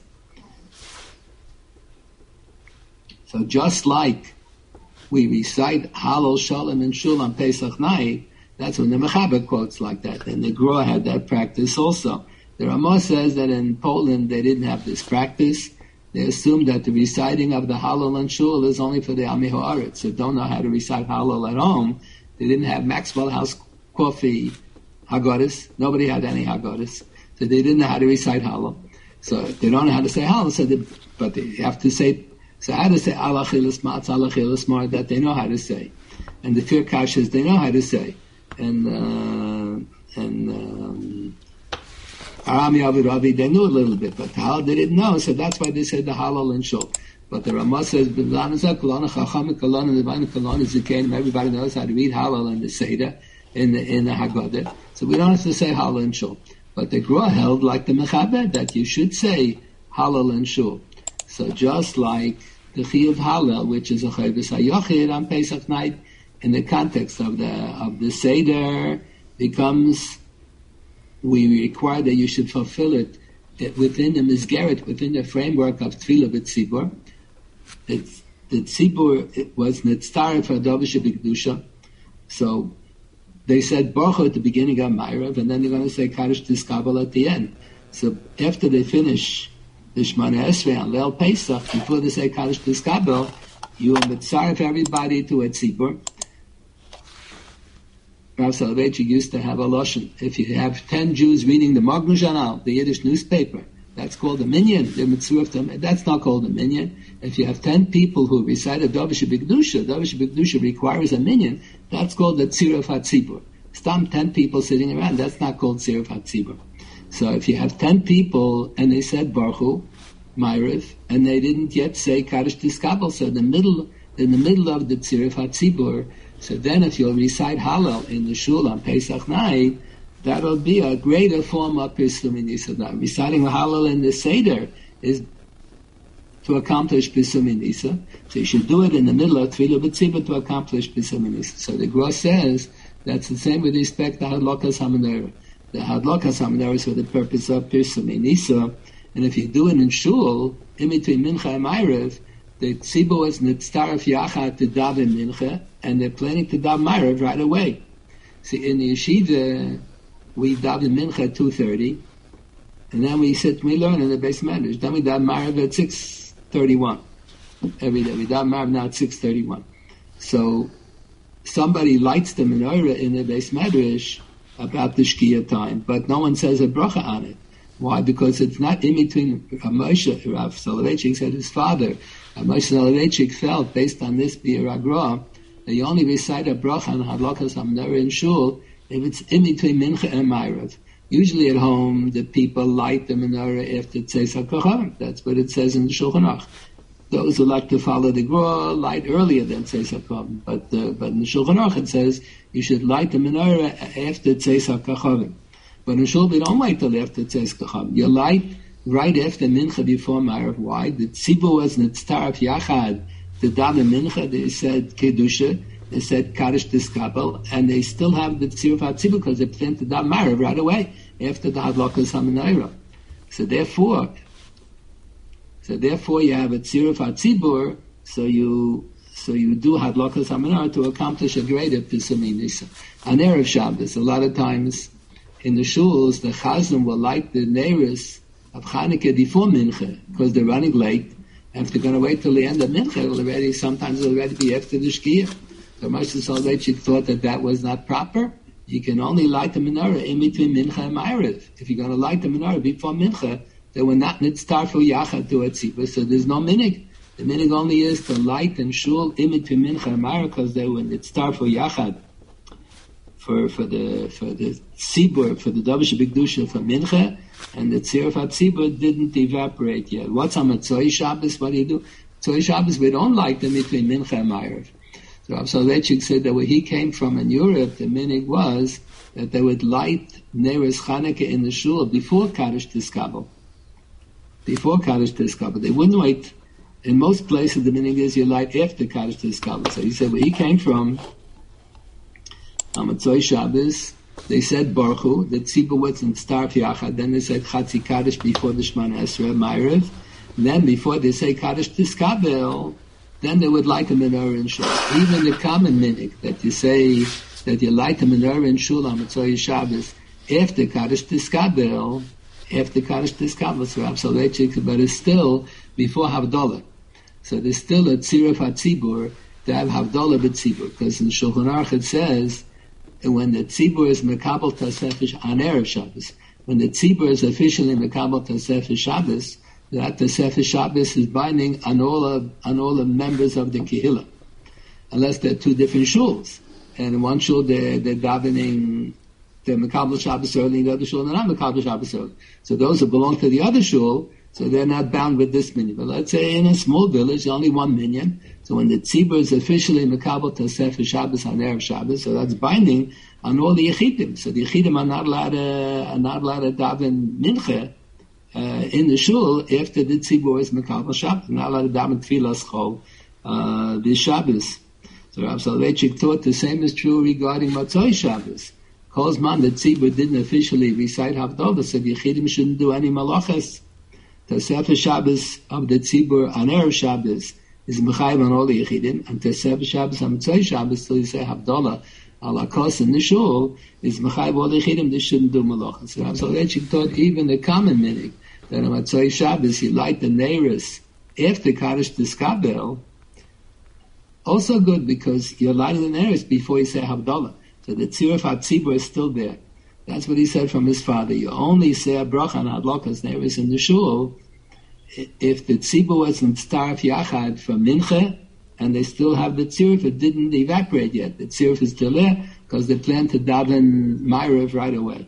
So just like we recite Halal Shalom in shul on Pesach night, that's when the Mechaber quotes like that. And the Gra had that practice also. The Ramah says that in Poland they didn't have this practice. They assumed that the reciting of the Halal in shul is only for the Ami Ha'aretz, who don't know how to recite Halal at home. They didn't have Maxwell House coffee Haggadis. Nobody had any Haggadis. So they didn't know how to recite Halal. So they don't know how to say Halal, so they, but they have to say, so how to say Allah Chilas Matz, Allah Chilas Mar, that they know how to say. And the Fir Kashas, they know how to say. And, uh, and, um, Arami Avi Ravi, they knew a little bit, but the Halal they didn't know, so that's why they said the Halal in shul. But the Ramah says, everybody knows how to read Halal in the Seder, in the, in the Haggadah. So we don't have to say Halal in shul. But the Gra held like the Mechaber, that you should say Halal in shul. So just like the Chiyuv Halal, which is a Chayvus HaYochid on Pesach night, in the context of the, of the Seder, becomes, we require that you should fulfill it within the Mizgeret, within the framework of Tefillah B'tzibur. It's, the Tzibur, it was Nitztar for Dovish B'Kedusha. So they said Baruch at the beginning of Ma'ariv, and then they're going to say Kaddish Tiskabel at the end. So after they finish the Shemana Esrei on Leil Pesach, before they say Kaddish Tiskabel, you mitzaref everybody to a tzibur. Rav Soloveitchik used to have a lashon. If you have ten Jews reading the Magen Janal, the Yiddish newspaper, that's called a minyan. They're mitzvah. That's not called a minyan. If you have ten people who recite a Dovish B'Kedusha, Dovish B'Kedusha requires a minyan. That's called the Tziruf HaTzibur. Stam ten people sitting around. That's not called Tziruf HaTzibur. So if you have ten people and they said Baruch Hu, Ma'ariv, and they didn't yet say Kaddish Tiskabel, so in the middle, in the middle of the Tziruf HaTzibur, so then if you'll recite Halal in the shul on Pesach night, that'll be a greater form of Pirsumei Nisa. Reciting Halal in the Seder is to accomplish Pirsumei Nisa. So you should do it in the middle of Tefillah B'tzibur to accomplish Pirsumei Nisa. So the Gra says that's the same with respect to Hadlokas HaMenorah. The Hadlokas HaMenorah is for the purpose of Pirsumei Nisa. And if you do it in shul, in between Mincha and Ma'ariv, the Tzibur is Nitztaref Yachad to daven Mincha, and they're planning to daven Ma'ariv right away. See, in the yeshiva, we daven Mincha at two thirty, and then we sit, we learn in the Beis Medrash. Then we daven Ma'ariv at six thirty-one. Every day. We daven Ma'ariv now at six thirty-one. So, somebody lights the menorah in the Beis Medrash about the Shkia time, but no one says a bracha on it. Why? Because it's not in between Moshe. Rav Soloveitchik said his father. Moshe Soloveitchik felt, based on this Bir Agra, that you only recite a bracha on Hadlakas HaMenorah in Shul if it's in between Mincha and Ma'ariv. Usually at home, the people light the menorah after Tzeis HaKochavim. That's what it says in the Shulchan Aruch. Those who like to follow the Gra light earlier than Tzeis HaKochavim. But, uh, but in the Shulchan Aruch it says you should light the menorah after Tzeis HaKochavim. But in Shul, we don't light till after Tzeis HaKochavim. You light right after Mincha before Ma'ariv. Why? The Tzibur was Nitztaraf Yachad. The Daven Mincha, they said Kedusha, they said Kaddish Tiskabel, and they still have the Tziruf HaTzibur because they plan to daven Ma'ariv right away after the Hadlakas HaMenorah. So therefore, so therefore you have a Tziruf HaTzibur, so you so you do Hadlakas HaMenorah to accomplish a greater Pesumei Nisa. On Erev Shabbos, a lot of times in the shuls, the Chazan will light the Neiris of Chanukah before Mincha because they're running late. And if they're going to wait till the end of Mincha, it'll already, sometimes it'll already be after the Shkiyah. So Moshe Soloveitchik thought that that was not proper. You can only light the menorah in between Mincha and Ma'ariv. If you're going to light the menorah before Mincha, then we're not nitztarfu yachad to a tzibur, so there's no minig. The minig only is to light and shul in between Mincha and Ma'ariv because they were nitztarfu yachad for for the for the tzibur, for the Davish B'Kedusha for Mincha, and the tziruf tzibur didn't evaporate yet. What's on Matzoi Shabbos? What do you do? Matzoi Shabbos, we don't light them between Mincha and Ma'ariv. So Rav Soloveitchik said that where he came from in Europe, the minig was that they would light Neiros Chanukah in the shul before Kaddish Tiskabel. Before Kaddish Tiskabel. They wouldn't wait. In most places, the minig is you light after Kaddish Tiskabel. So he said where he came from, on Matzoi Shabbos, they said Baruch Hu, the Tzibur was in Starf Yachad, then they said Chatzi Kaddish before the Shemana Esrei Ma'ariv, then before they say Kaddish Tiskabel, then they would light a menorah in shul. Even the common minig that you say that you light a menorah in shul on Matzoi Shabbos after Kaddish Tiskabel, after Kaddish Tiskabel, so Rav Soloveitchik, but it's still before Havdalah. So there's still a Tziruf HaTzibur to have Havdalah b'Tzibur, because in the Shulchan Aruch it says when the Tzibur is Mekabel Tasefesh on Erev Shabbos, when the Tzibur is officially Mekabel Tasefesh Shabbos, that the Sefer Shabbos is binding on all of, on all the members of the Kehillah, unless they're two different shuls. And in one shul they're, they're davening, they're Mekabel Shabbos early, in the other shul they're not Mekabel Shabbos early. So those who belong to the other shul, so they're not bound with this minyan. But let's say in a small village, only one minyan. So when the Tzibur is officially Mekabel to Sefer Shabbos on Erev Shabbos, so that's binding on all the Yechidim. So the Yechidim are not allowed to, are not allowed to daven Mincha Uh, in the shul after the tzibur is mekabel Shabbos, not allowed to daven tfilas chol uh, the Shabbos. So Rav Soloveitchik thought the same is true regarding Matzoi Shabbos. Calls man the tzibur didn't officially recite Havdalah, so the Yechidim shouldn't do any malachas. The Sefer Shabbos of the tzibur on Erev Shabbos is mechayiv on all the Yechidim, and the Sefer Shabbos on Matzoi Shabbos till you say Havdalah ala kos in the shul is mechayiv all the Yechidim, they shouldn't do malachas. So Rav Soloveitchik thought even the common minig that on Matzoi Shabbos you light the neiris after Kaddish Tiskabel, also good because you're lighting the neiris before you say Havdalah. So the Tziruf HaTzibur is still there. That's what he said from his father. You only say a bracha on Hadlakas neiris in the shul if the Tzibur was in Starf Yachad from Mincha and they still have the Tziruf, it didn't evaporate yet. The Tziruf is still there because they plan to daven Ma'ariv right away.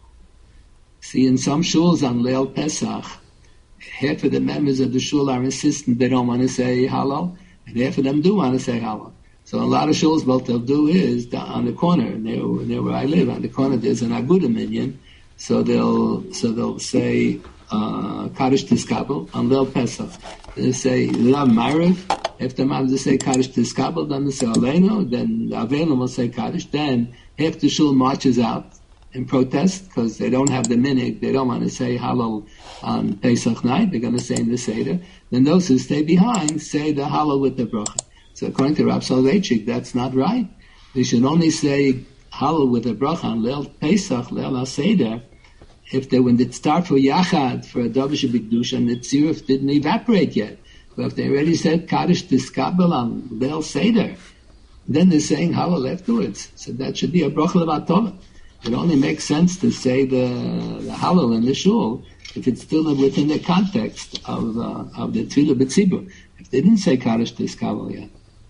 See, in some shuls on Leil Pesach, half of the members of the shul are insistent they don't want to say Hallel, and half of them do want to say Hallel. So a lot of shuls, what they'll do is, on the corner, near, near where I live, on the corner there's an Aguda minyan, so they'll so they'll say uh, Kaddish Tiskabel on Leil Pesach. They say Lav Ma'ariv. If the man will say Kaddish Tiskabel, then they say Aleinu, then the Avenu will say Kaddish, then half the shul marches out in protest because they don't have the minig, they don't want to say Hallel on Pesach night, they're going to say in the Seder. Then those who stay behind say the Hallel with the bracha. So according to Rav Soloveitchik, that's not right. They should only say Hallel with the bracha on Leil Pesach, Leil HaSeder, if they, when they start for Yachad, for a Davish B'Kedusha, and the Tziruf didn't evaporate yet. But if they already said Kaddish Tiskabel on Leil Seder, then they're saying Hallel afterwards. So that should be a bracha levatova. It only makes sense to say the, the Hallel in the shul if it's still within the context of uh, of the Tefillah B'tzibur. If they didn't say Kaddish Tiskabel yet.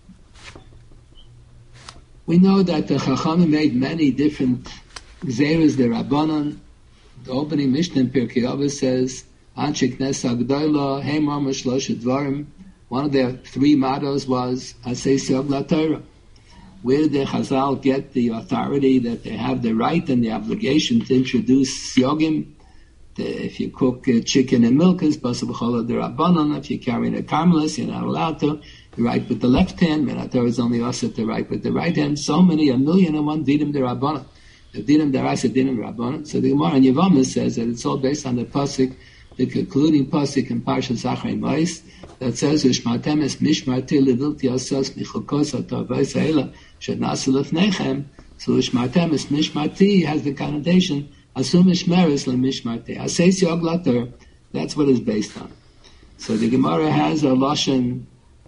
We know that the Chachamim made many different Gzeres, the Rabbanon. The opening Mishnah in Pirkei Avos says, Anshe Knesset Agdola, Heimar Moshloshet Dvarim. One of their three mottos was, Asay Siog LaTorah. Where did the Chazal get the authority that they have the right and the obligation to introduce Siogim? The, if you cook uh, chicken and milk, it's possible the Rabbanon. If you carry a Carmelis, you're not allowed to. You write with the left hand. Menator is only also to write with the right hand. So many, a million and one dinim the Rabbanon. The dinim deraisa dinim Rabbanon. So the Gemara in Yevamah says that it's all based on the pasuk, the concluding pasuk in Parshas Acharei Mos, that says, "V'shmartem es mishmarti levilti asos michokos atavos ha'ela shenasa lefnechem." So v'shmartem es mishmarti has the connotation asum mishmeres lemishmarti. Asay siog lator. That's what it's based on. So the Gemara has a lashon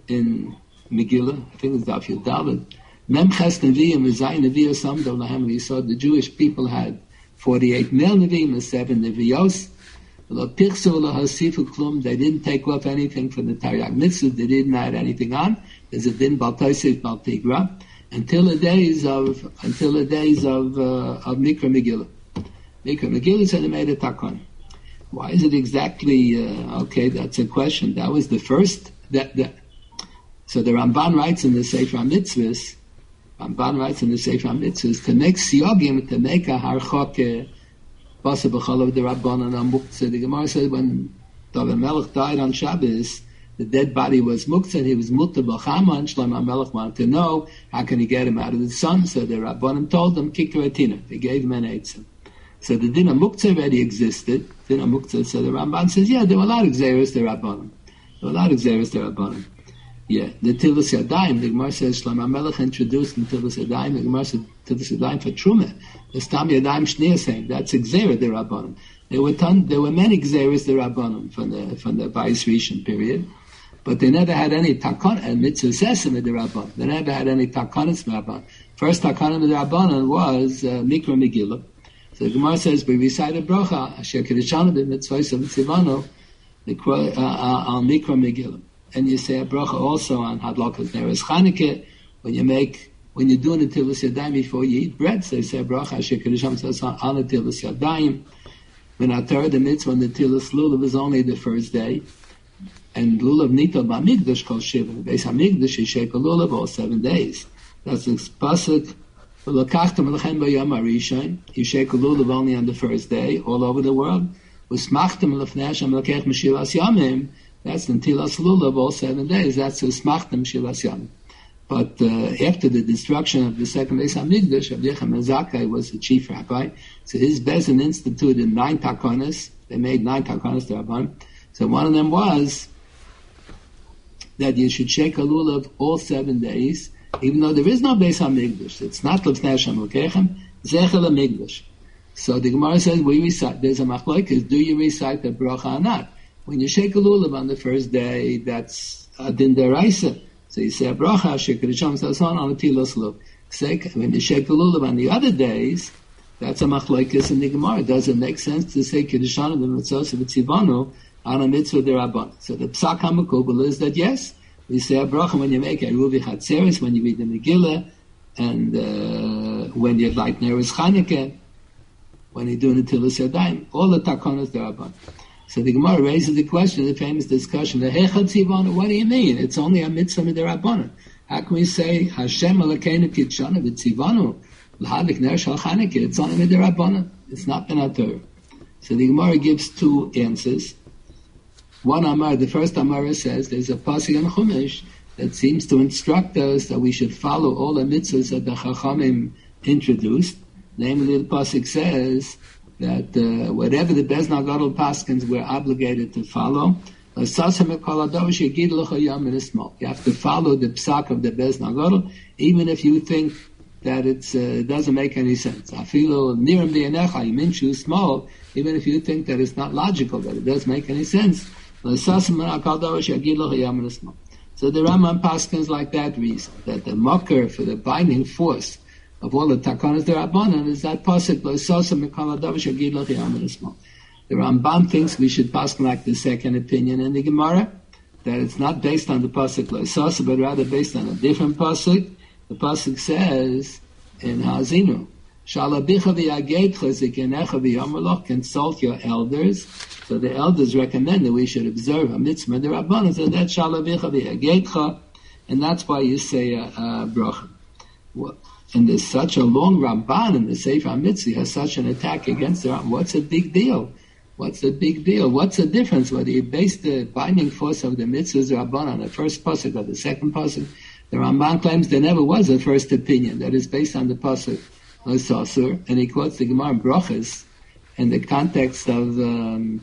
in Megillah, I think it's Daf Yud Daled. Memches Nevi'im v'zayin Nevi'os samdo lahem. We saw the Jewish people had forty-eight male Nevi'im and seven Nevi'os. Lo pichsu lo hasifu klum. They didn't take off anything from the Taryag Mitzvah. They didn't add anything on. There's a din bal tosef bal tigra until the days of until the days of uh, of Mikra Megillah. Mikra Megillah said they made a takon. Why is it exactly uh, okay? That's a question. That was the first. That that. So the Ramban writes in the Sefer HaMitzvahs, Ramban writes in the Sefer HaMitzvahs, to make siyogim, to make a harchok, possible of the Rabbanan and Muktzah. The Gemara said when David Melech died on Shabbos, the dead body was Muktzah, he was Mutter B'chama, and Shlomo Melech wanted to know, how can he get him out of the sun? So the Rabbanan told him, Kikar Etina. They gave him an eitzim. So the din of Muktzah already existed. Din of Muktzah, so the Ramban says, yeah, there were a lot of Gzeres to Rabbanan. There were a lot of Gzeres to Rabbanan. Yeah, the Tilas Yadayim, the Gemara says, Shlomo Melech introduced the Tilas Yadayim, the Gemara said, Tilas Yadayim for Truma. The Stam Yadayim Shneir saying, that's a Gzera, the Rabbanim. There were ton, there were many Gzeras, the Rabbanim, from the, from the Bayis Rishon period, but they never had any Takon, and Mitzvah Sesim of the Rabbanim. They never had any Takonis from the Rabbanim. First Takonim of the Rabbanim was uh, Mikra Megillah. So the Gemara says, we recite a bracha, Asher Kedishanu b'mitzvos of Tzivano, on Mikra Megillah. And you say a bracha also on Hadlakas Neres Chanukah. When you make, when you're doing the Tilas Yadayim before you eat bread, so you say a bracha, Asher Kedisham says on the Tilas Yadayim. When I tell the mitzvah, when the Tilas Lulav is only the first day, and Lulav Nito B'Mikdash called Shiva. The Beis HaMikdash, you shake a Lulav all seven days. That's the pasuk. L'kachtam l'chem b'yom harishon. You shake a Lulav only on the first day, all over the world. U'smachtam l'fnei Hashem l'kech m'shivas yamim. That's the Tilas Lulav all seven days. That's the Smachtam Shivas Yamim. But uh, after the destruction of the second Beis HaMikdash, Rabbi Yechon Zakai was the chief rabbi. So his Bezin instituted nine takonis. They made nine takonis to Rabban. So one of them was that you should shake a lulav all seven days, even though there is no Beis HaMikdash. It's not L'fnei Hashem L'kechem, Zechel HaMikdash. So the Gemara says, we recite, there's a machlokes, do you recite the bracha or not? When you shake a lulav on the first day, that's a din deraisa. So you say a bracha, shake the sham sason on a tilas lulav. When you shake the lulav on the other days, that's a machlokes in the Gemara. Does it make sense to say kedushan of the mitzvos of tzivanu on a mitzvah derabban? So the psak hamakubal is that yes, we say a bracha when you make a ruvi chatzeres, when you read the Megillah, and uh, when you light Neres Chanukah, when you do the tilas yadayim, all the takonas derabban. So the Gemara raises the question, the famous discussion, the Hechad Tzivanu, what do you mean? It's only a mitzvah midrabanan. How can we say, Hashem Elokeinu kitshanu v'tzivanu, l'hadlik ner shal Chanukah, it's only midrabanan. It's not b'natur. So the Gemara gives two answers. One Amar, the first Amar says, there's a pasuk in Chumash that seems to instruct us that we should follow all the mitzvahs that the Chachamim introduced. Namely, the pasuk says, that uh, whatever the Beis Nagadol Paskins were obligated to follow, you have to follow the psak of the Beis Nagadol, even if you think that it's, uh, it doesn't make any sense. Small, even if you think that it's not logical, that it doesn't make any sense. So the Rambam Paskins like that reason, that the mocker for the binding force of all the takonas derabanan is that pasuk lo sosa mikol hadavar shagid lo chiyam v'nismo. The Ramban thinks we should pass like the second opinion in the Gemara, that it's not based on the pasuk Loisasa, but rather based on a different pasuk. The pasuk says in Hazinu, Shalabicha v'yageitcha zikenecha v'yamalach, consult your elders. So the elders recommend that we should observe a mitzvah the Rabbanan, so that's Shalabicha v'yageitcha, and that's why you say a, a bracha. And there's such a long Ramban in the Sefer HaMitzvah has such an attack against the Ramban. What's the big deal? What's the big deal? What's the difference whether you base the binding force of the mitzvahs Rabban on the first pasuk or the second pasuk? The Ramban claims there never was a first opinion that is based on the pasuk L'sasur, and he quotes the Gemara in Brachos in the context of um,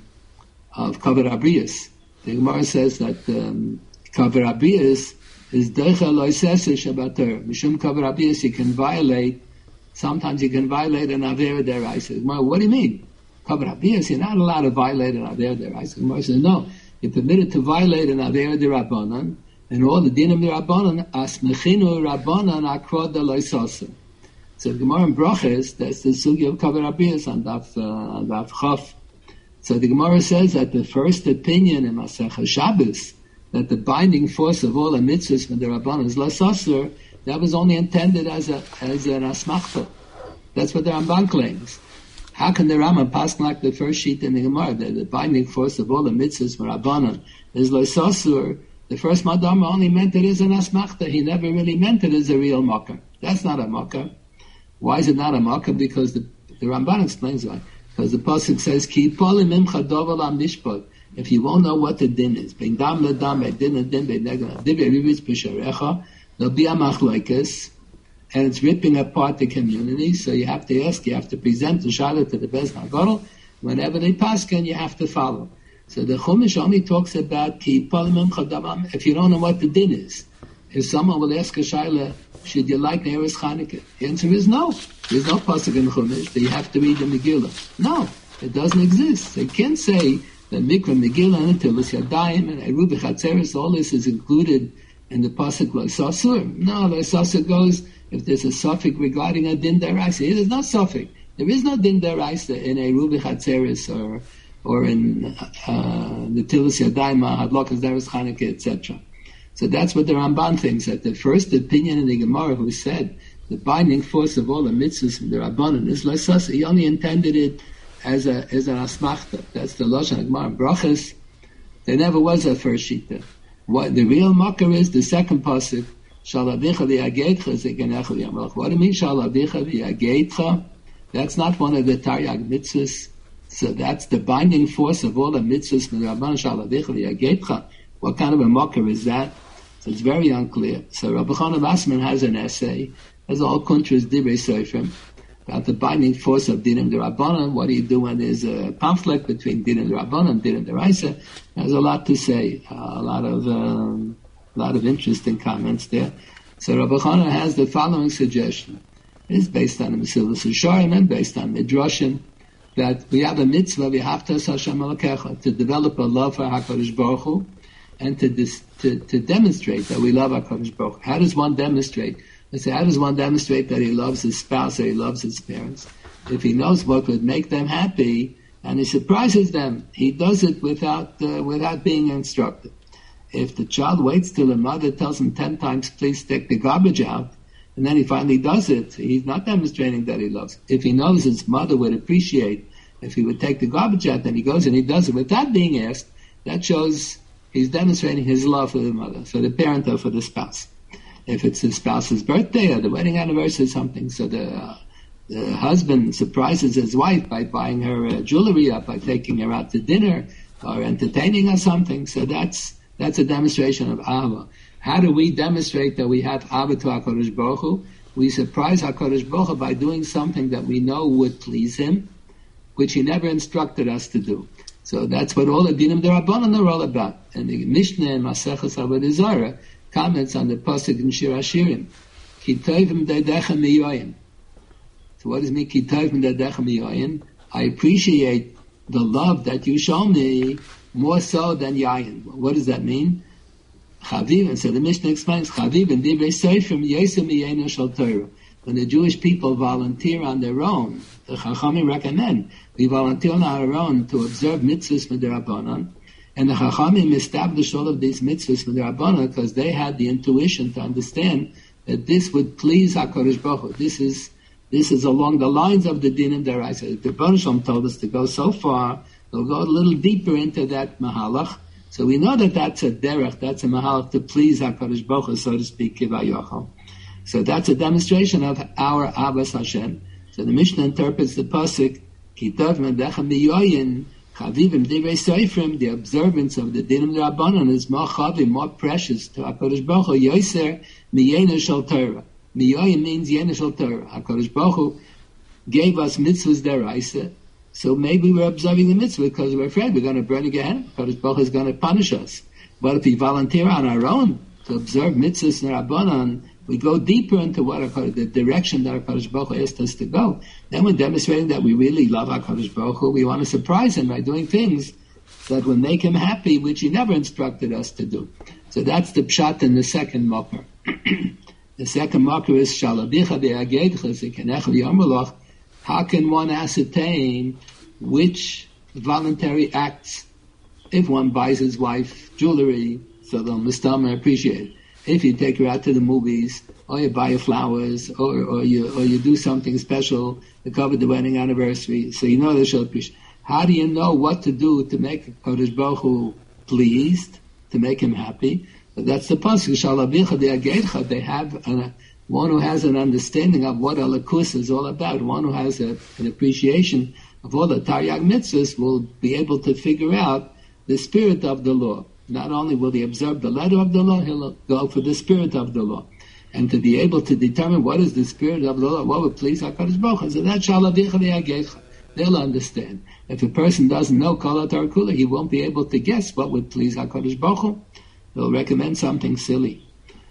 of Kavod Abrius. The Gemara says that um, Kavod Abrius is Deicha Loisesa Shabbator. Mishum Kavod Abrius, you can violate. Sometimes you can violate an Avera Deraisa. What do you mean? Kavod Abrius, you're not allowed to violate an Avera Deraisa. The Gemara says no. You're permitted to violate an Avera Derabanan, and all the dinim Derabanan asmechinu Rabbanan akrod Loisasa. So the Gemara in Brachos, that's the sugi of Kavod Abrius on Daf uh, Daf Chaf. So the Gemara says that the first opinion in Masechah Shabbos, that the binding force of all the mitzvahs from the Rabbanan is L'sasur, that was only intended as a as an asmachta. That's what the Ramban claims. How can the Rambam pass like the first sheet in the Gemara that the binding force of all the mitzvahs from Rabbanan is L'sasur? The first Madama only meant it as an asmachta. He never really meant it as a real makkah. That's not a makkah. Why is it not a makkah? Because the, the Ramban explains why. Because the pasuk says, "Ki polim imcha dovel am nishpot." If you won't know what the din is, bein dam ledam, bein din ledin, bein negla, divrei rivitz b'sharecha, there'll be a machlokes, and it's ripping apart the community. So you have to ask, you have to present the shaila to the Beis Hagadol. Whenever they paskin, you have to follow. So the Chumash only talks about ki polim imcha dovel. If you don't know what the din is, if someone will ask a shaila, should you like Neres Chanukah? The answer is no. There's no pasuk in Chumash that you have to read the Megillah. No, it doesn't exist. They can't say that Mikra, Megillah, and Tilis Yadayim, and Eruv Chatzeres, all this is included in the pasuk L'sasur. No, L'sasur goes, if there's a suffix regarding a din deraisa. There's no suffix. There is no din deraisa in Eruv Chatzeres or or in uh, the Tilis Yadayim, Hadlokas Neres Chanukah, et cetera. So that's what the Ramban thinks, that the first opinion in the Gemara who said the binding force of all the mitzvahs from the Rabbanan is L'sasur, he only intended it as a as an asmachta. That's the Lashon Gemara in Brachos. There never was a first shita. What the real makar is, the second pasuk, Shalabicha v'yageitcha zekenecha v'yamalach. What do you mean Shalabicha v'yageitcha? That's not one of the Taryag mitzvahs. So that's the binding force of all the mitzvahs from the Rabbanan, Shalabicha v'yageitcha. What kind of a makar is that? So it's very unclear. So Rabbi Chana Basman has an essay, has a whole country's Divrei Seifrim, about the binding force of Dinim D'Rabbanan. What do you do when there's a conflict between Dinim D'Rabbanan and Dinim D'Oraisa? There's a lot to say, uh, a lot of um, a lot of interesting comments there. So Rabbi Chana has the following suggestion. It's based on the Mesilas Yesharim and based on Midrashim, that we have a mitzvah, we have to Hashem Elokecha, to develop a love for HaKadosh Baruch Hu, and to, dis, to to demonstrate that we love HaKadosh Baruch Hu. How does one demonstrate? I say, how does one demonstrate that he loves his spouse or he loves his parents? If he knows what would make them happy and he surprises them, he does it without uh, without being instructed. If the child waits till the mother tells him ten times, please take the garbage out, and then he finally does it, he's not demonstrating that he loves. If he knows his mother would appreciate if he would take the garbage out, then he goes and he does it without being asked. That shows he's demonstrating his love for the mother, for the parent, or for the spouse. If it's the spouse's birthday or the wedding anniversary or something, so the, uh, the husband surprises his wife by buying her uh, jewelry or by taking her out to dinner or entertaining her something. So that's that's a demonstration of Ahava. How do we demonstrate that we have Ahava to HaKadosh Baruch Hu? We surprise HaKadosh Baruch Hu by doing something that we know would please Him, which He never instructed us to do. So that's what all the Dinim D'Rabbanan are all about. And the Mishnah in Maseches Avodah Zarah comments on the pasuk in Shir Hashirim, Ki tovim dedecha miyoyin. So what does it mean, Ki tovim dedecha miyoyin? I appreciate the love that you show me more so than yayin. What does that mean? Chaviv, and so the Mishnah explains, Chaviv and divrei seifrim yesem miyenu shel Torah. when the Jewish people volunteer on their own, the Chachamim recommend, we volunteer on our own to observe mitzvahs mid'Rabbanan, and the Chachamim established all of these mitzvahs mid'Rabbanan because they had the intuition to understand that this would please HaKadosh Baruch Hu. This is, this is along the lines of the Dinim Deraisa. The Rebbeinu Shalom told us to go so far, we'll go a little deeper into that mahalach. So we know that that's a derech, that's a mahalach to please HaKadosh Baruch Hu, so to speak, kivayochel. So that's a demonstration of our Ahavas Hashem. So the Mishnah interprets the pasuk, Kitov Medechem Miyoyin, Chavivim Divrei Seifrim, the observance of the Dinim D'Rabbanan is more chavim, more precious to HaKadosh Baruch Hu, Yoser Miyena Shel Torah. Miyoyin means Yena Shel Torah. HaKadosh Baruch Hu gave us mitzvahs deraisa, so maybe we're observing the mitzvah because we're afraid we're going to burn again. HaKadosh Baruch Hu is going to punish us. But if we volunteer on our own to observe mitzvahs D'Rabbanan, we go deeper into what HaKadosh, the direction that HaKadosh Baruch Hu asked us to go. Then we're demonstrating that we really love HaKadosh Baruch Hu. We want to surprise Him by doing things that will make Him happy, which He never instructed us to do. So that's the pshat in the second mocker. The second mocker is Shalabicha be'agedcha zekenech v'yomelach. How can one ascertain which voluntary acts, if one buys his wife jewelry, so they'll mistama appreciate it. If you take her out to the movies, or you buy her flowers, or, or you or you do something special to cover the wedding anniversary, so you know that she'll appreciate. How do you know what to do to make Kodesh Baruch Hu pleased, to make him happy? But that's the pasuk. Shalabicha de'agedcha. They have a, one who has an understanding of what alakus is all about. One who has a, an appreciation of all the Taryag mitzvahs will be able to figure out the spirit of the law. Not only will he observe the letter of the law, he'll go for the spirit of the law. And to be able to determine what is the spirit of the law, what would please HaKadosh Baruch Hu. So that's Shalavicha v'yagecha. They'll understand. If a person doesn't know Kol HaTorah Kula, he won't be able to guess what would please HaKadosh Baruch Hu. He'll recommend something silly.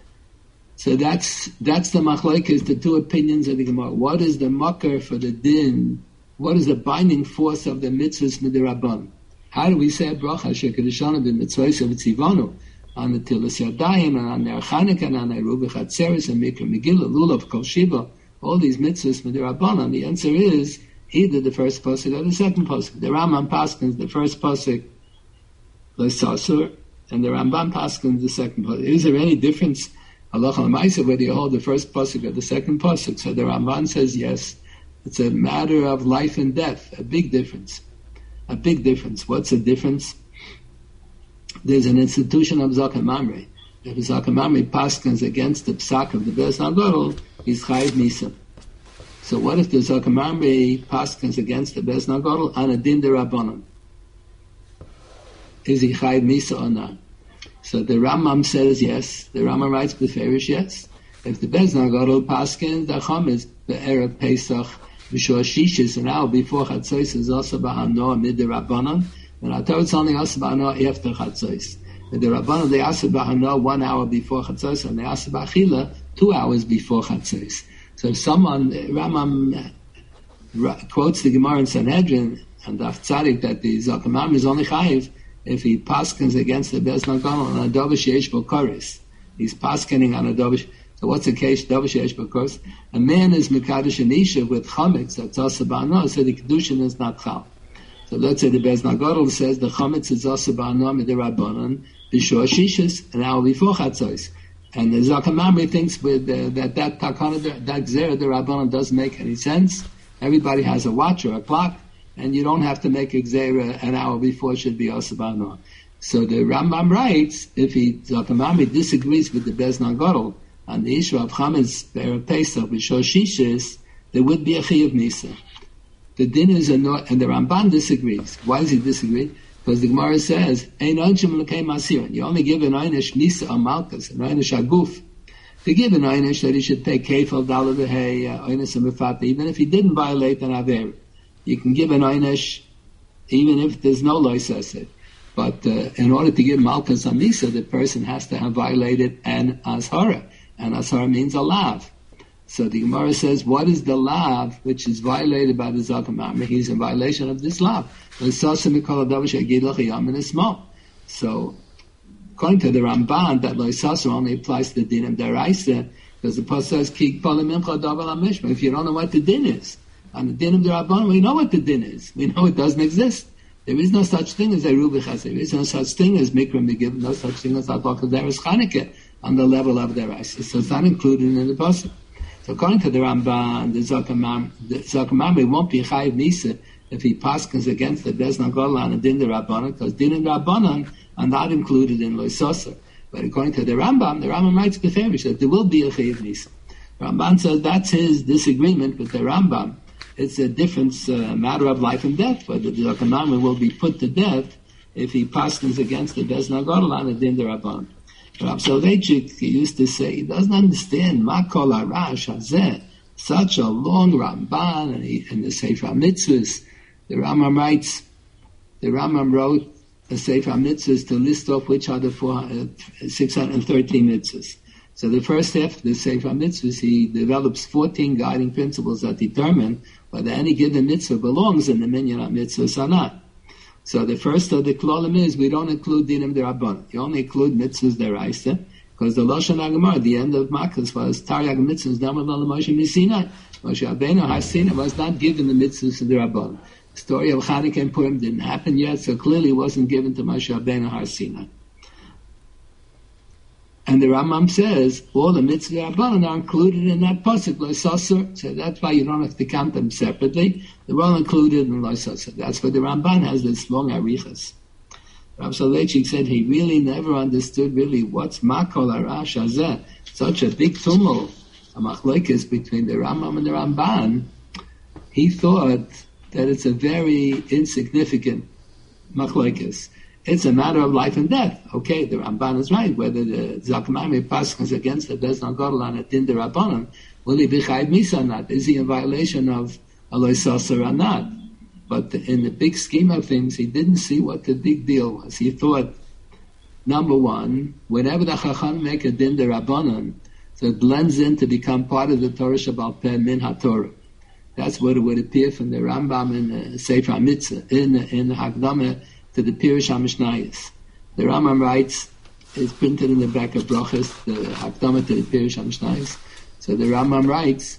So that's that's the machlokes, the two opinions of the Gemara. What is the makar for the din? What is the binding force of the mitzvahs midirabban? How do we say a bracha shekadishana b'mitzvahs of tzivanu on the Tilas Yadayim and on Ner Chanukah and on Eruv Chatzeres and Mikra Megillah, Lulav Kol Shiva, all these mitzvahs midirabban? The answer is either the first pasuk or the second pasuk. The Rambam paskins the first pasuk l'sasur, and the Ramban paskins the second pasuk. Is there any difference, halacha l'maisa, whether you hold the first pasuk or the second pasuk? So the Ramban says yes. It's a matter of life and death, a big difference. A big difference. What's the difference? There's an institution of Zakah Mamre. If Zakah Mamre paskins against the psak of the Beis Nagadol, he's chayiv misa. So what if the Zakah Mamre paskins against the Beis Nagadol on a din derabanan? Is he chayiv misa or not? So the Rambam says yes. The Rambam writes beferish yes. If the Beis Nagadol paskins the chametz the erev Pesach b'shor shishis an hour before chatzos is also b'hanoah mid derabanan, and I thought it's only also b'hanoah after chatzos. But the Rabbanan they ask b'hanoah one hour before chatzos, and they ask b'achila two hours before chatzos. So if someone Rambam uh, quotes the Gemara in Sanhedrin and Daf Tzadik that the Zakah Mamre is only chayiv if he paskins against the Beis Nagadol on a dovish yesh bo koris. He's paskening on a dovish. So what's the case? Dovish yesh bo koris. A man is mekadosh an isha with chametz that's also b'hanoah, so the kedushin is not chal. So let's say the Beis Nagadol says the chametz is also b'hanoah midirabbanan b'shor shishis an hour before chatzos. And the Zakah Mamre thinks with uh, that that takana, that gzera the Rabbanan doesn't make any sense. Everybody has a watch or a clock, and you don't have to make a gzera an hour before it should be also b'hanoah. So the Rambam writes, if he Zakah Mamre disagrees with the Beis Nagadol on the issue of chametz erev Pesach b'shor shishis, there would be a chiyuv misa. The din is a no, and the Ramban disagrees. Why does he disagree? Because the Gemara says, "Ein onshim l'kei masirin." You only give an einish nisa or malchus, an einish aguf. To give an einish that he should pay kefal dalad v'hei einish and mefata, even if he didn't violate an aver, you can give an einish even if there's no loisased. But uh, in order to give malchus on nisa, the person has to have violated an ashara, and ashara means a lav. So the Gemara says, what is the lav which is violated by the Zakah Mamre? He's in violation of this lav. So, according to the Ramban, that loisasa only applies to the din of deraisa. Because the Pasuk says, Ki Kpalim Mimcha Davar HaMishmar. If you don't know what the din is, on the din of the Rabbanon, we know what the din is. We know it doesn't exist. There is no such thing as a Rubi Chas. There is no such thing as Mikra Megillah, no such thing as Adlok Deres Chanukah on the level of their ISIS. So it's not included in the Pasuk. So according to the Ramban, the Zakamam, the Zakamam won't be Chayiv Nisa if he paskins against the Bezna Golan and Din the Rabbanon, because Din and Rabbanon are not included in Loisosa. But according to the Rambam, the Rambam writes Beferish that there will be a Chayiv Nisa. Ramban says that's his disagreement with the Rambam. It's a different uh, matter of life and death, whether the Zakamam will be put to death if he paskins against the Bezna Golan and Din the Rabbanon. Rav Soloveitchik, he used to say, he doesn't understand Makol Arash Hazeh, such a long Ramban, and, he, and the Sefer HaMitzvahs. The Rambam writes, the Rambam wrote a Sefer HaMitzvahs to list off which are the four, uh, six hundred thirteen mitzvahs. So the first half of the Sefer HaMitzvahs, he develops fourteen guiding principles that determine whether any given mitzvah belongs in the minyan HaMitzvahs or not. So the first of the klolim is we don't include dinim derabbanan. You only include mitzvahs deraisa, because the Lashon HaGemara, the end of Makkos, was Taryag mitzvahs damad la Moshe misinai. Moshe Rabbeinu Har Sinai was not given the mitzvahs of derabbanan. The story of Chanukah and Purim didn't happen yet, so clearly it wasn't given to Moshe Rabbeinu Har Sinai. And the Rambam says all the mitzvahs derabbanan are included in that pasuk loisasur. So that's why you don't have to count them separately. They're all included in loisasur. That's why the Ramban has this long arichas. Rav Soloveitchik said he really never understood really what's makol arash hazeh. Such a big tumult, a machlokes between the Rambam and the Ramban. He thought that it's a very insignificant machlokes. It's a matter of life and death. Okay, the Ramban is right. Whether the Zakamami paskins against the Bezna Golan at Din Rabbanon, will he be Chayiv Misa or not? Is he in violation of Aloy Sasser or not? But in the big scheme of things, he didn't see what the big deal was. He thought, number one, whenever the Chacham make a Din Rabbanon, so it blends in to become part of the Torah Shabbal Peh Min HaTorah. That's what it would appear from the Rambam in the Sefer HaMitzvah, in, in the Hakdamah to the Pirush HaMishnayos. The Rambam writes, it's printed in the back of Brachas, the Hakdamah to the Pirush HaMishnayos. So the Rambam writes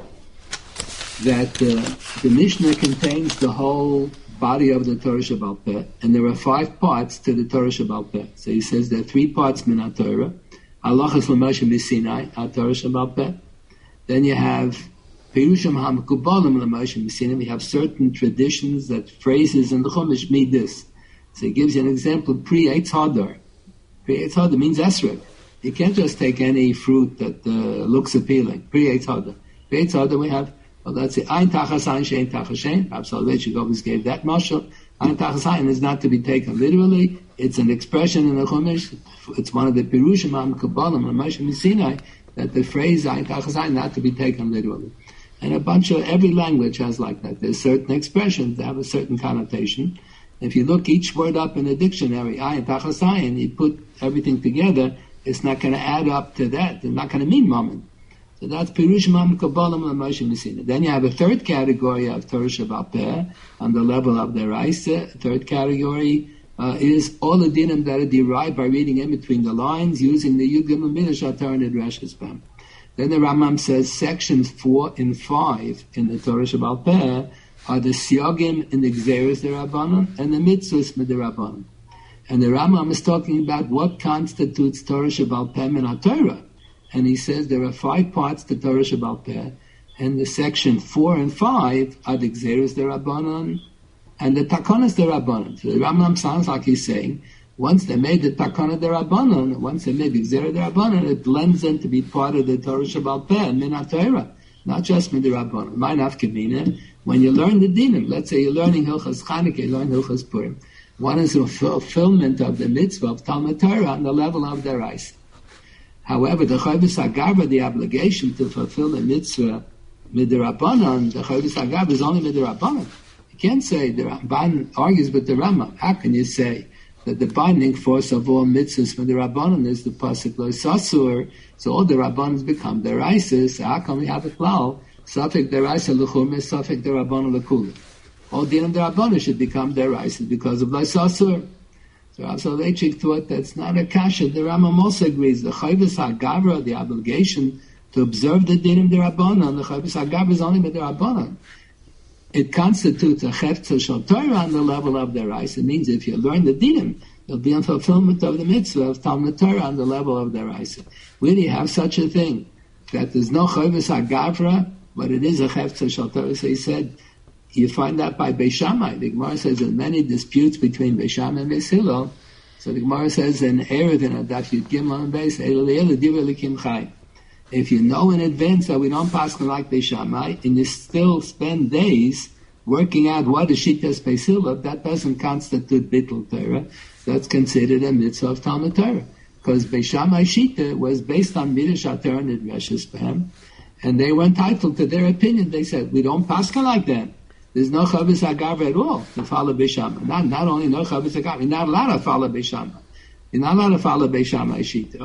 that uh, the Mishnah contains the whole body of the Torah Shabbal Peh, and there are five parts to the Torah Shabbal Peh. So he says there are three parts min HaTorah, Halachas L'Moshe Misinai, HaTorah Shabbal Peh. Then you have Pirushim HaMekubalim L'Moshe Misinai. We have certain traditions, that phrases in the Chumash mean this. So he gives you an example, Pri-Eitz Hadar. Pri-Eitz Hadar means esrog. You can't just take any fruit that uh, looks appealing. Pri-Eitz Hadar. Pri-Eitz Hadar we have, well, let's say, Ein Tachas Ein Shein Tachas Shein. Rav Soloveitchik always gave that mashal. Ein Tachas Ein is not to be taken literally. It's an expression in the Chumash. It's one of the Pirushim HaMekubalim L'Moshe Misinai, that the phrase Ein Tachas Ein not to be taken literally. And a bunch of, every language has like that. There's certain expressions that have a certain connotation. If you look each word up in a dictionary, ayin, tachas ayin, you put everything together, it's not going to add up to that. It's not going to mean moment. So that's Pirush Mam Kabbalam L'Moshe Misinai. Then you have a third category of Torah Shabbal Peh on the level of the Raisa. Third category uh, is all the dinim that are derived by reading in between the lines, using the Yud Gimel Midrash Atar and the Drashas Bam. Then the Rambam says sections four and five in the Torah Shabbal Peh are the siyagim in the Gzeres D'Rabbanan and the mitzvahs D'Rabbanan. And the Rambam is talking about what constitutes Torah Shabbal Peh Min HaTorah. And he says there are five parts to Torah Shabbal Peh, and the section four and five are the Gzeres D'Rabbanan and the Takonas D'Rabbanan. So the Rambam sounds like he's saying, once they made the Takana D'Rabbanan, once they made the Gzeres D'Rabbanan, it blends in to be part of the Torah Shabbal Peh Min HaTorah. Not just Min D'Rabbanan. My nafkamina, when you learn the dinim, let's say you're learning Hilchas Chanukah, you learn Hilchas Purim. One is a fulfillment of the mitzvah of Talmud Torah on the level of the rice. However, the Chovos HaGavra, the obligation to fulfill the mitzvah Midrabanan, the Chovos HaGavra is only Midrabanan. You can't say the Ramban argues with the Rambam. How can you say that the binding force of all mitzvahs Midrabanan is the pasuk Lo Sasur? So all the Rabbanans become the Raises. So how can we have a klal? Safek deraisa l'chum is safek derabbanan l'kula. All dinim derabbanan should become deraises because of l'sasur. So Rav Soloveitchik thought that's not a kasha. The Rambam also agrees. The Chovos HaGavra, the obligation to observe the dinim derabanan. The chayvus hagaber is only derabanan. It constitutes a chefetza shel Torah on the level of the rice. It means if you learn the dinim, you'll be in fulfillment of the mitzvah of Talmud Torah on the level of the rice. We really have such a thing that there's no chayvus hagavra, but it is a chefetza shel Torah. So he said, you find that by Beis Shammai. The Gemara says there's many disputes between Beis Shammai and Beis Hillel. So the Gemara says in Erev in a Daf Yud Gimel and Beis Hillel, if you know in advance that we don't pass like Beis Shammai, and you still spend days working out what is Shittas Beis Hillel, that doesn't constitute Bittul Torah. That's considered a mitzvah of Talmud Torah. Because Beis Shammai Shita was based on Midrash HaTorah and Midrash Behem, and they were entitled to their opinion. They said, we don't pass like that. There's no Chavos HaGavra at all to follow Beis Shammai. Not, not only no Chavos HaGavra, you're not allowed to follow Beis Shammai. You're not allowed to follow Beis Shammai Shita.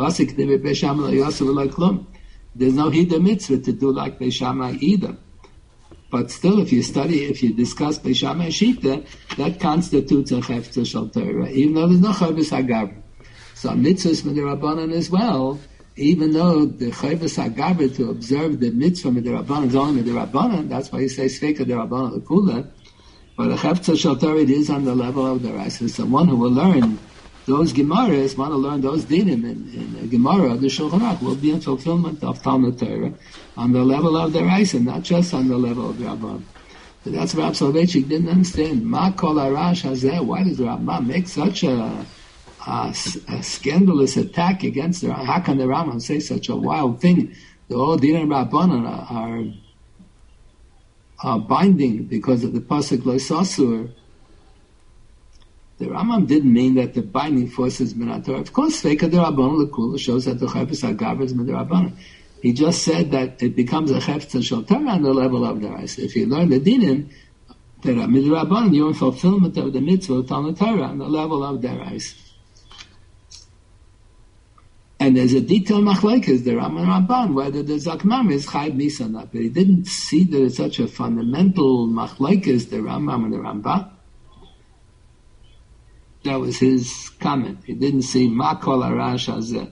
There's no Hida Mitzvah to do like Beis Shammai either. But still, if you study, if you discuss Beis Shammai Shita, that constitutes a Chefetza Shel Torah, even though there's no Chavos HaGavra. So mitzvahs Midrabanan as well, even though the Chayvus HaGavra to observe the mitzvah Midrabanan is only Midrabanan, that's why you say Sveika Derabanan L'Kula, but a Chefetza Shel Torah it is on the level of the Raisa. So one who will learn those Gemaras, want to learn those Dinim in, in the Gemara, the Shulchan Aruch, will be in fulfillment of Talmud Torah on the level of the Raisa, not just on the level of the Rabban. So that's what Rav Soloveitchik didn't understand. Ma kol harash hazeh, why does the Rambam make such a A, a scandalous attack against the Rambam? How can the Rambam say such a wild thing? The all Din and Rabbanan are, are, are binding because of the pasuk Lo Sasur. The Rambam didn't mean that the binding force is Min HaTorah. Of course, Sveika Derabanan L'Kula shows that the Chayvus HaGavra is Min Derabanan. He just said that it becomes a Chefetza Shel Torah on the level of the Raisa. If you learn the Dinim, that are Min Derabanan, you're in fulfillment of the mitzvah of Talmud Torah on the level of the Raisa. And there's a detailed machlekes, the Rambam and Ramban, whether the Zakmam is Chayv Misa or not. But he didn't see that it's such a fundamental machlekes, the Rambam and the Ramban. That was his comment. He didn't see Ma Kol Harash Hazeh.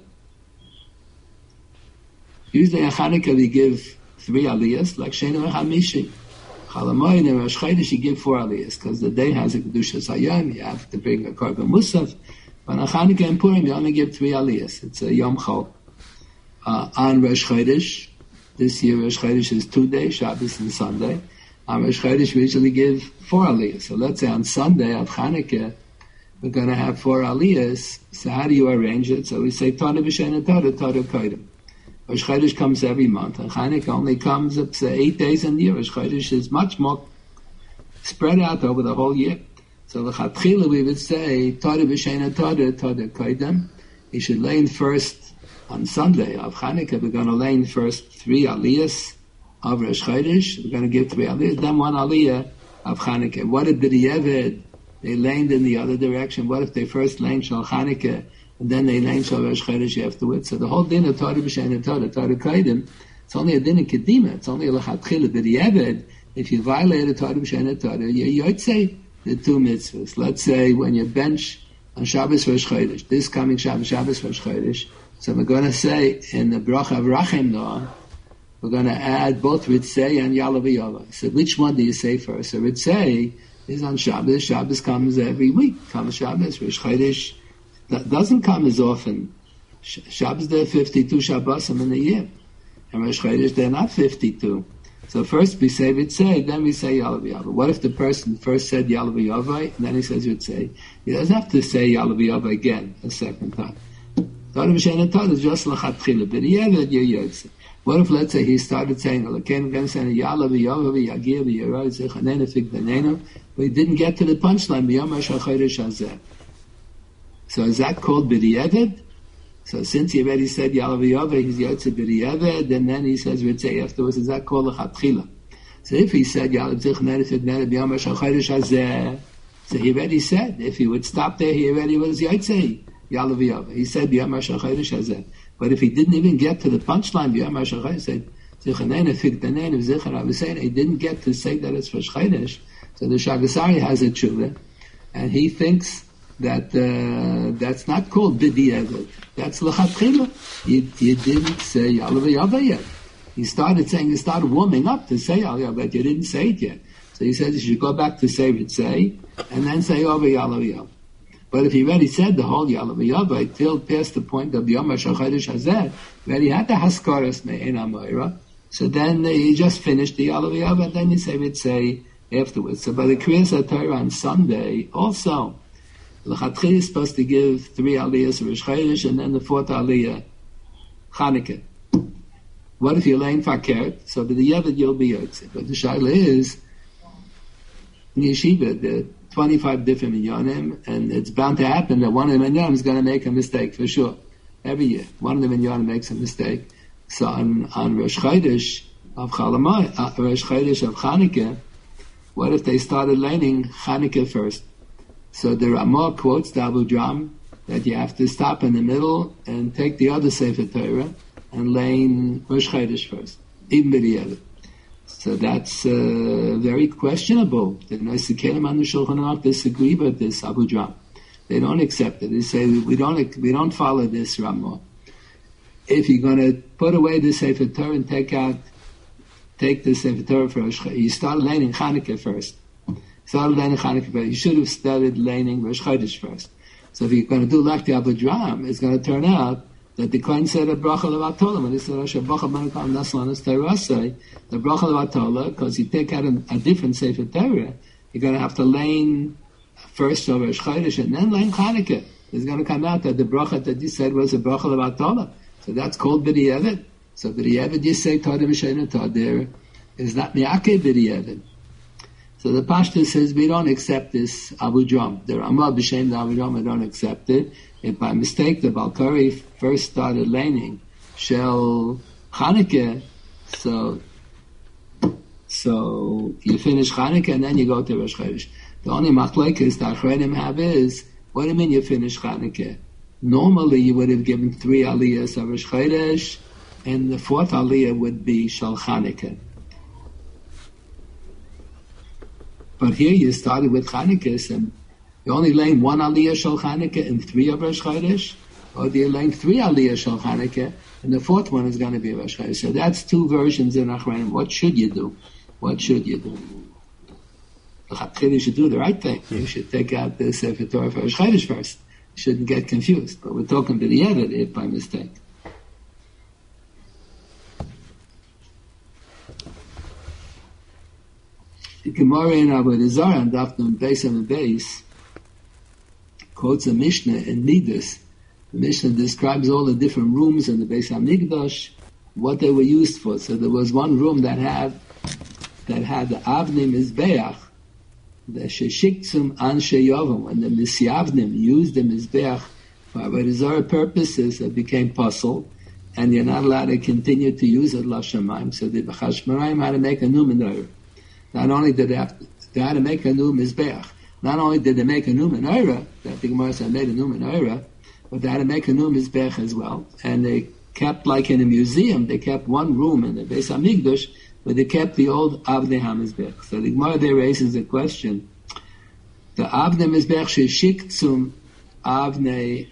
Usually in Chanukah we give three aliyahs, like Sheni Chamishi. Chalamoyin and Rosh Chodesh you give four aliyahs, because the day has a Kedushas Hayom, you have to bring a Korban Musaf. But on Chanukah and Purim, you only give three aliyahs. It's a Yom Chol. Uh, on Rosh Chodesh, this year Rosh Chodesh is two days, Shabbos and Sunday. On Rosh Chodesh, we usually give four aliyahs. So let's say on Sunday of Chanukah, we're going to have four aliyahs. So how do you arrange it? So we say, Tada B'Shena Tada, Tada Kodim. Rosh Chodesh comes every month, and Chanukah only comes up to eight days in the year. Rosh Chodesh is much more spread out over the whole year. So the Chatchila we would say, Tada B'Shena Tada, Tada Kodim. He should lay in first on Sunday of Chanukah. We're going to lay in first three aliyahs of Rosh Chodesh. We're going to give three aliyahs, then one aliyah of Chanukah. What if the B'Diavad, they laned in the other direction? What if they first laned Shal Chanukah, and then they laned Shal Rosh Chodesh afterwards? So the whole din of Tada B'Shena Tada, Tada Kodim, it's only a din of Kedima. It's only a L'Chatchila. B'Diavad, if you violate a Tada B'Shena Tada, you would say the two mitzvahs. Let's say when you bench on Shabbos Rosh Chodesh, this coming Shabbos, Shabbos Rosh Chodesh, so we're going to say in the Bracha of Rachem Noah, we're going to add both Ritzei and Yalav Yava. So which one do you say first? So Ritzei is on Shabbos. Shabbos comes every week. Comes Shabbos. Rosh Chodesh that doesn't come as often. Shabbos, there are fifty-two Shabbosim in a year. And Rosh Chodesh, they're not fifty-two. So first we say Ritzei, then we say Yalav Yava. What if the person first said Yalav Yava, and then he says Ritzei? He doesn't have to say Yalav Yava again a second time. Tada B'Shena Tada is just L'Chatchila. But yeah, that you're Yotze. What if, let's say, he started saying, L'Ken Gan saying Yalav Yava V'Yagir V'Yeroi Zechanenu Fik Benenu, but he didn't get to the punchline, B'Yom HaShachodesh Hazeh. So is that called B'Diavad? So since he already said Yalav Yava, he's Yotze B'Diavad, and then he says Ritzei afterwards, is that called L'Chatchila? So if he said Yalav Zechanenu Fik Benenu B'Yom HaShachodesh Hazeh, so he already said, if he would stop there, he already was Yotze Yalav Yava. He said B'Yom HaShachodesh Hazeh. But if he didn't even get to the punchline, B'Yom HaShachodesh, he said Zechanenu Fik Benenu Zechar Avisein, he didn't get to say that it's Rosh Chodesh. So the Shagasari has a tshuva, and he thinks that uh, that's not called B'Diavad. That's L'Chatchila. You, you didn't say Yalav Yava yet. He started saying, he started warming up to say Aliyah, but you didn't say it yet. So he said you should go back to say Ritzay, and then say over Yalawiyah. But if he already said the whole Yalawiyah, till past the point of Yom HaShachodesh Hazeh, where he had the Haskaras Me'en HaMoira, so then he just finished the Yalawiyah, and then you say Ritzay afterwards. So by the Kriyas Torah on Sunday, also, L'chatchil is supposed to give three Aliyahs of Rosh Chodesh, and then the fourth Aliyah, Chanukah. What if you're laying Fakert? So by the Yevid you'll be Yotze. But the Shaila is, in Yeshiva, there are twenty-five different minyanim, and it's bound to happen that one of the minyanim is going to make a mistake, for sure. Every year, one of the minyanim makes a mistake. So on, on Rosh Chodesh of Chalamai, uh, Rosh Chodesh of Chanukah, what if they started learning Chanukah first? So the Ramah quotes the Abu Dram that you have to stop in the middle and take the other Sefer Torah and learn Rosh Chodesh first, even b'diavad. So that's uh, very questionable. The Nosei on the Shulchan Aruch disagree with this Abu Dram. They don't accept it. They say we don't we don't follow this Ramah. If you're going to put away the Sefer Torah and take out take the Sefer Torah for Rosh Chodesh, you start learning Chanukah first. Started learning Chanukah first. You should have started learning Rosh Chodesh first. So if you're going to do like the Abu Dram, it's going to turn out that the Kohen said a bracha levatollah. When he said Rosh Bracha Manukam Naslanas Terasai, the bracha levatollah, because you take out a, a different Sefer Torah, you're going to have to learn first over Rosh Chodesh and then learn Chanukah. It's going to come out that the bracha that you said was a bracha levatollah. So that's called b'diavad. So b'diavad you say Todah B'Sheina Todah is not mi'akeh b'diavad. So the Pashto says we don't accept this Abu Dram. The Ramah b'Shem the Abu Dram, we don't accept it. If by mistake the Balkari first started learning Shel Chanukah, so so you finish Chanukah and then you go to Rosh Chodesh. The only machlokes that Achronim have is, what do you mean you finish Chanukah? Normally you would have given three Aliyahs of Rosh Chodesh, and the fourth Aliyah would be Shel Chanukah. But here you started with Chanukah, and you only laying one Aliyah Shel Chanukah and three of Rosh Chodesh, or do you laying three Aliyah Shel Chanukah, and the fourth one is going to be Rosh Chodesh. So that's two versions in Achronim. What should you do? What should you do? You should do the right thing. You should take out the Sefer Torah for Rosh Chodesh first. You shouldn't get confused. But we're talking to the Yevid if by mistake. The Gemara in Avodah Zarah and Daf Nun Beis and Beis quotes a Mishnah in Midas. The Mishnah describes all the different rooms in the Beis HaMikdash, what they were used for. So there was one room that had that had the Avnim Mizbeach, the Sheshiktzum Anshe Yovim. When the Misyavnim used the Mizbeach for Avodah Zarah purposes, it became puzzle, and you're not allowed to continue to use it l'shamayim. So the Chashmonaim had to make a new menorah. Not only did they have to, they had to make a new Mizbeach, not only did they make a new menorah, that the Gemara said made a new menorah, but they had to make a new Mizbeach as well. And they kept, like in a museum, they kept one room in the Beis HaMikdash where they kept the old Avnei HaMizbeach. So the Gemara there raises the question, the Avnei Mizbeach Sheshiktzum Avnei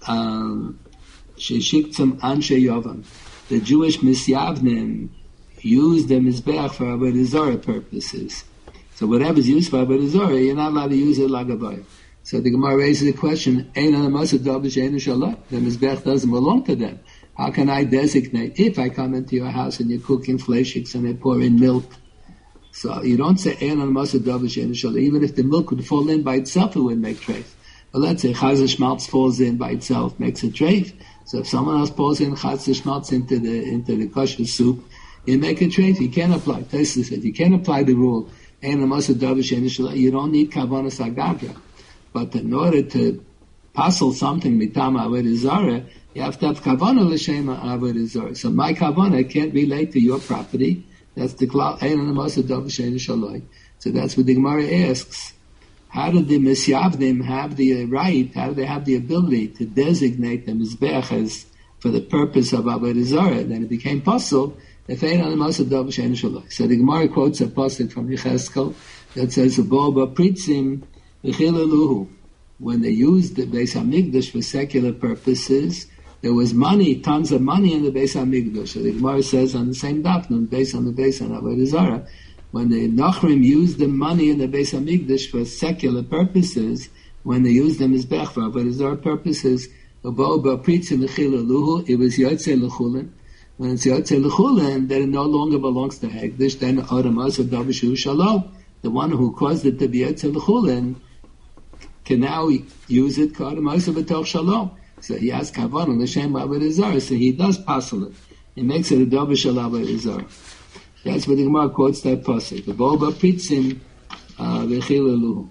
Sheshiktzum Anshe Yovam, the Jewish Misyavnim used the Mizbeach for Avodah Zarah purposes. So whatever's used for Avodah Zarah, you're not allowed to use it like a boy. So the Gemara raises the question, the Mizbeach doesn't belong to them. How can I designate, if I come into your house and you're cooking fleishiks and they pour in milk, so you don't say, even if the milk would fall in by itself, it would make treif. But let's say Chazal Shmaltz falls in by itself, makes a treif. So if someone else pours in Chazal Shmaltz into the, into the kosher soup, you make a treif. You can't apply, Tosfos said, you can't apply the rule, you don't need kavanas agadra. But in order to passel something mitama avodah zarah, you have to have kavanah l'shema avodah zarah. So my kavanah can't relate to your property. That's the klal ein anamasa dav shein shaloi. So that's what the Gemara asks. How did the misyavnim have the right? How do they have the ability to designate the mizbeach as for the purpose of avodah zarah? Then it became possible. If ein anamasa dav shein shaloi. So the Gemara quotes a pasuk from Yechezkel that says, "Boba pritzim." When they used the Beis HaMikdash for secular purposes, there was money, tons of money in the Beis HaMikdash. So the Gemara says on the same dafn, based on the Beis Avodah Zarah, when the Nachrim used the money in the Beis HaMikdash for secular purposes, when they used them as Bech for Avodah Zarah purposes, it was Yotze L'chulin. When it's Yotze L'chulin, then it no longer belongs to Hekdesh, then Adamos of Davishu Shalom. The one who caused it to be Yotze L'chulin can now use it Adamos of B'toch Shalom. So he has Kavan L'Shem Avodah Zarah, so he does passel it. He makes it a Davish Avodah Zarah. That's what the Gemara quotes that pasuk. The Boba Pritzim V'chilalu.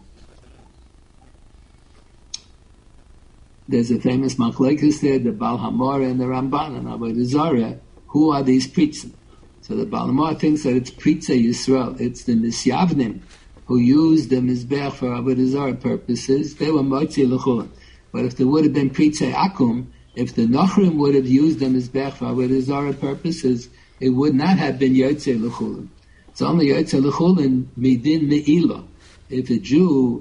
There's a famous machlekes there, the Baal Hamora and the Ramban and Avodah Zarah. Who are these Pritzim? So the Baal Hamora thinks that it's Pritzei Yisrael. It's the Misyavnim who used the Mizbech for Avodah Zarah purposes. They were Motzi L'chulin. But if there would have been Pritzei Akum, if the Nachrim would have used the Mizbech for Avodah Zarah purposes, it would not have been Yotze L'chulin. It's only Yotze L'chulin midin me'ila. If a Jew,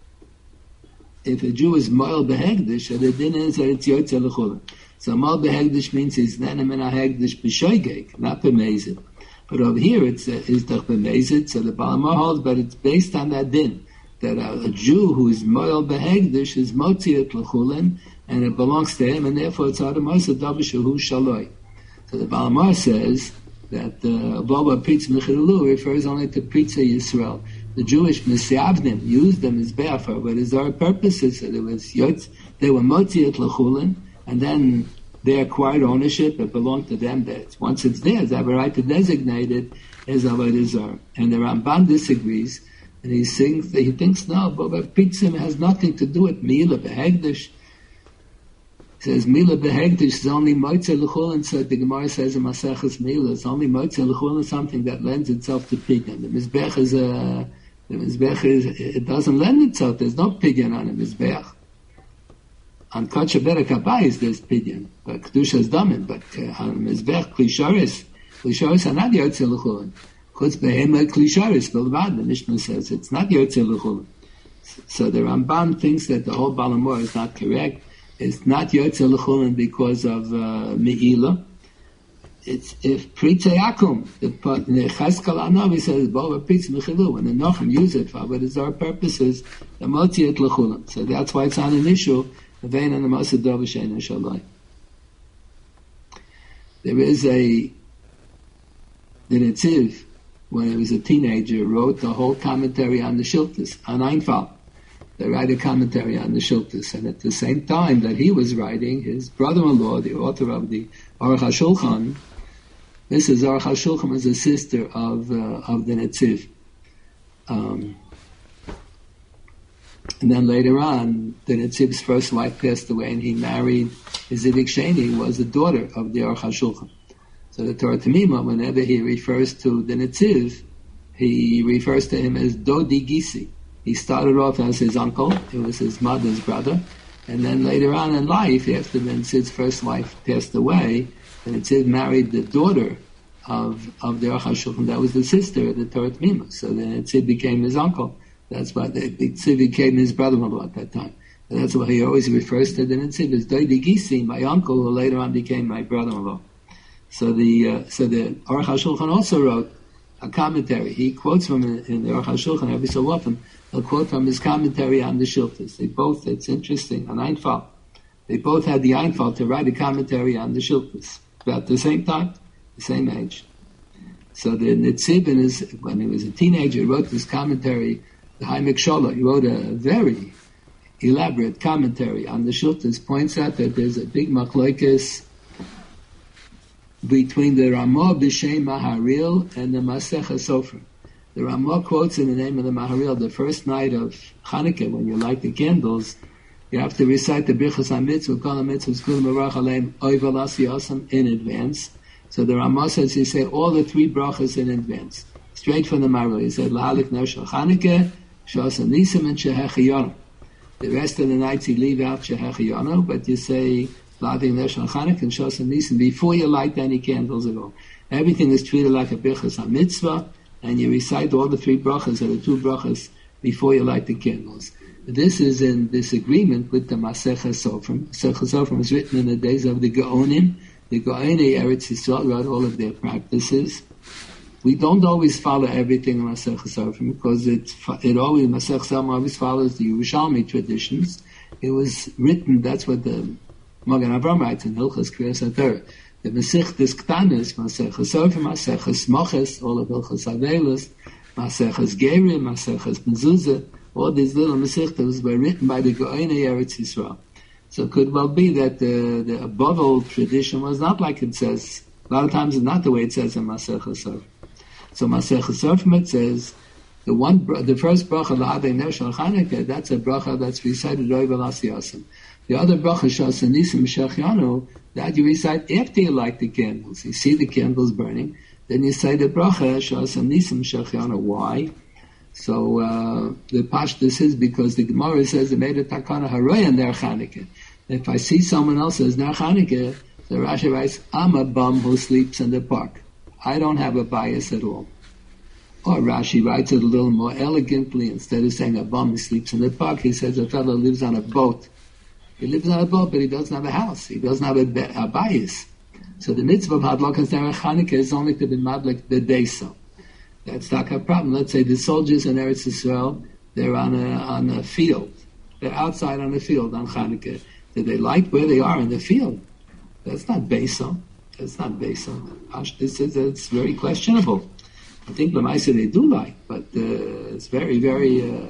if a Jew is Moel Behegdish, so the din is that it's Yotze L'chulin. So Moel Behegdish means he's Nenem in a Hegdish B'shoigeg, not B'mezid. But over here it's uh, is Doch B'mezid, so the Balamah holds, but it's based on that din, that a, a Jew who is Moel Behegdish is Motziat L'chulin, and it belongs to him, and therefore it's Adamos Davishahu Shaloi. So the Balamar says that Boba Pitz Mechilu refers only to Pitzei Yisrael. The Jewish Misyavnim used them as Be'afar, but as our purposes, so there was Yotz, they were Motziat L'chulin, and then they acquired ownership, it belonged to them. That once it's theirs, they have a right to designate it as Avodah Zarah. And the Ramban disagrees, and he thinks, he thinks no, Boba Pitzim has nothing to do with Mila Behegdish. Says Mila Behegdish is only Moitze L'chulin, so the Gemara says in Maseches Mila, it's only Moitze L'chulin, something that lends itself to pidyon. The Mizbech is a, the Mizbech is, it doesn't lend itself, there's no pidyon on a Mizbech. On Kodesh Berek Habayis there's pidyon, but Kedusha is Damin, but uh, on Mizbech, Klisharis, Klisharis are not Yotze L'chulin. Chutz Behema Klisharis, Bilvad, the Mishnah says, it's not Yotze L'chulin. So the Ramban thinks that the whole Balamor is not correct. It's not Yotze L'chulin because of uh, Me'ila. It's if Pritzei Akum, the Cheskal Anavi says, Boba Pritz Mechilu, when the Nochim use it for Avodah Zarah purposes, the Motziat L'chulin. So that's why it's on an issue, the Vein and the Masad Dovashen and Shalai. There is a, the Netziv, when he was a teenager, wrote the whole commentary on the Shiltas, on Einfal. They write a commentary on the Shiltas, and at the same time that he was writing, his brother-in-law, the author of the Aruch HaShulchan, Missus Aruch HaShulchan was a sister of uh, of the Netziv. Um, and then later on, the Netziv's first wife passed away, and he married his Zivik Sheni, who was the daughter of the Aruch HaShulchan. So the Torah Tamima, whenever he refers to the Netziv, he refers to him as Dodi Gisi. He started off as his uncle, it was his mother's brother, and then later on in life, after the Netziv's first wife passed away, the Netziv married the daughter of, of the Aruch HaShulchan, that was the sister of the Torah Tamima. So the Netziv became his uncle. That's why the Netziv became his brother-in-law at that time. And that's why he always refers to the Netziv as Doidi Gisi, my uncle, who later on became my brother-in-law. So the uh, so the Aruch HaShulchan also wrote a commentary. He quotes from in, in the Aruch HaShulchan every so often. He'll quote from his commentary on the Shiltas. They both, it's interesting, on Einfal. They both had the Einfal to write a commentary on the Shiltas. About the same time, the same age. So the Netziv, in his, when he was a teenager, he wrote this commentary, the Haimek Shola. He wrote a very elaborate commentary on the Shiltas. Points out that there's a big machlokes between the Ramah B'Shem Maharil and the Masechah Sofer. The Ramah quotes in the name of the Maharil, the first night of Hanukkah, when you light the candles, you have to recite the Birchas HaMitzvah, Kol HaMitzvahs Kulam Baruch Aleim, Oy Velasi Yosam, in advance. So the Ramah says, you say all the three brachas in advance. Straight from the Maharil. He said, Lahalik Ner Shel Hanukkah, Shosam Nisim, and Shehechiyonu. The rest of the nights you leave out Shehechiyonu, but you say, Lahalik Ner Shel Hanukkah and Shosam Nisim, before you light any candles at all. Everything is treated like a Birchas HaMitzvah, and you recite all the three brachas, or the two brachas, before you light the candles. This is in disagreement with the Maseches Sofrim. Maseches Sofrim was written in the days of the Gaonim. The Gaonei Eretz Yisrael wrote all of their practices. We don't always follow everything in Maseches Sofrim because it it always Maseches Sofrim always follows the Yerushalmi traditions. It was written. That's what the Magen Avraham writes in Hilchos Kriyas HaTorah. The Masechtas Ktanis, Maseches Sofrim, Maseches Moches, all of Hilchos Avelos, Maseches Gerim, Maseches Mezuzah. All these little Masechtas were written by the Gaonei Eretz Yisrael. So it could well be that the, the Bavel tradition was not like it says. A lot of times it's not the way it says in Maseches Sofrim. So Maseches Sofrim it says, the one, the first bracha, L'Adei Ner Shel Chanukah, that's a bracha that's recited over L'Asiyasim. The other bracha, Shas Nisim Shechianu, that you recite after you light the candles. You see the candles burning, then you say the bracha, Shas Nisim Shechianu. Why? So uh, the pashtus is because the Gemara says the made a takana haroya ner Chanukah. If I see someone else as ner Chanukah, the Rashi writes, I'm a bum who sleeps in the park. I don't have a bias at all. Or Rashi writes it a little more elegantly. Instead of saying a bum who sleeps in the park, he says a fellow lives on a boat. He lives on a boat, but he doesn't have a house. He doesn't have a, a bias. So the mitzvah of hadlakas ner Chanukah is only to be madlik b'deisa. That's not a problem. Let's say the soldiers in Eretz Yisrael, they're on a on a field. They're outside on a field on Chanukah. Do they light where they are in the field? That's not Beisel. That's not Beisel. This is it's very questionable. I think Lamaisa they do light, but uh, it's very, very, uh,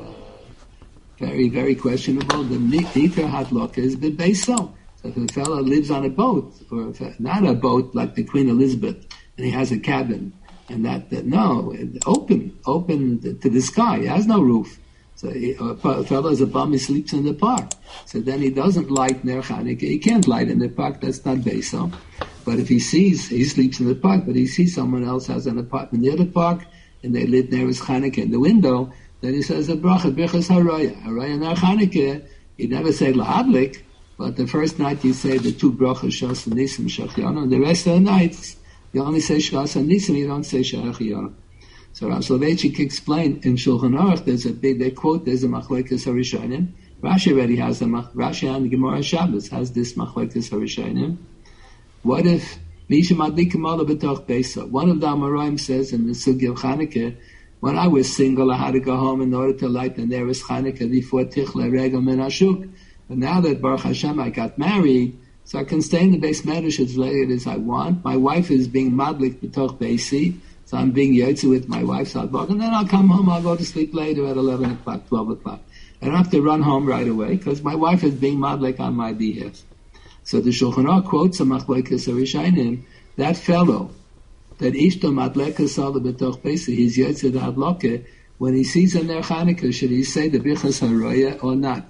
very, very questionable. The Niter Hadlok is the Beisel. So if a fellow lives on a boat, or if, not a boat like the Queen Elizabeth, and he has a cabin. And that, that no, open, open to the sky. He has no roof. So he, a fellow is a bum, he sleeps in the park. So then he doesn't light Ner Chanukah. He can't light in the park. That's not Beisel. But if he sees, he sleeps in the park, but he sees someone else has an apartment near the park, and they lit Ner Chanukah in the window, then he says a bracha, Birchas Haroya. Haroya Ner Chanukah. You never say Lahadlik, but the first night you say the two brachas, Shas and Nisim Shechianu, and the rest of the nights, you only say Shas and Nisim, you don't say Shechianu. So Rav Soloveitchik explained in Shulchan Aruch, there's a big, they quote, there's a Machlekes HaRishonim. Rashi already has a, Rashi and Gemara Shabbos has this Machlekes HaRishonim. What if, Misha Madlikim Ala B'toch Beisa? One of the Amoraim says in the Sugi of Chanukah, when I was single, I had to go home in order to light the Neres Chanukah before Tichla Regel Min Ashuk. But now that Baruch Hashem, I got married, so I can stay in the base medrash as late as I want. My wife is being madlik b'toch beisi, so I'm being yotze with my wife's hadlok, and then I'll come home, I'll go to sleep later at eleven o'clock, twelve o'clock. I don't have to run home right away, because my wife is being madlik on my behalf. So the Shulchan Aruch quotes a Machlekes HaRishonim, that fellow, that ishto madlekas ala b'toch beisi, he's yotze the hadlok, when he sees a Ner Chanukah, should he say the Birchas Haroya or not?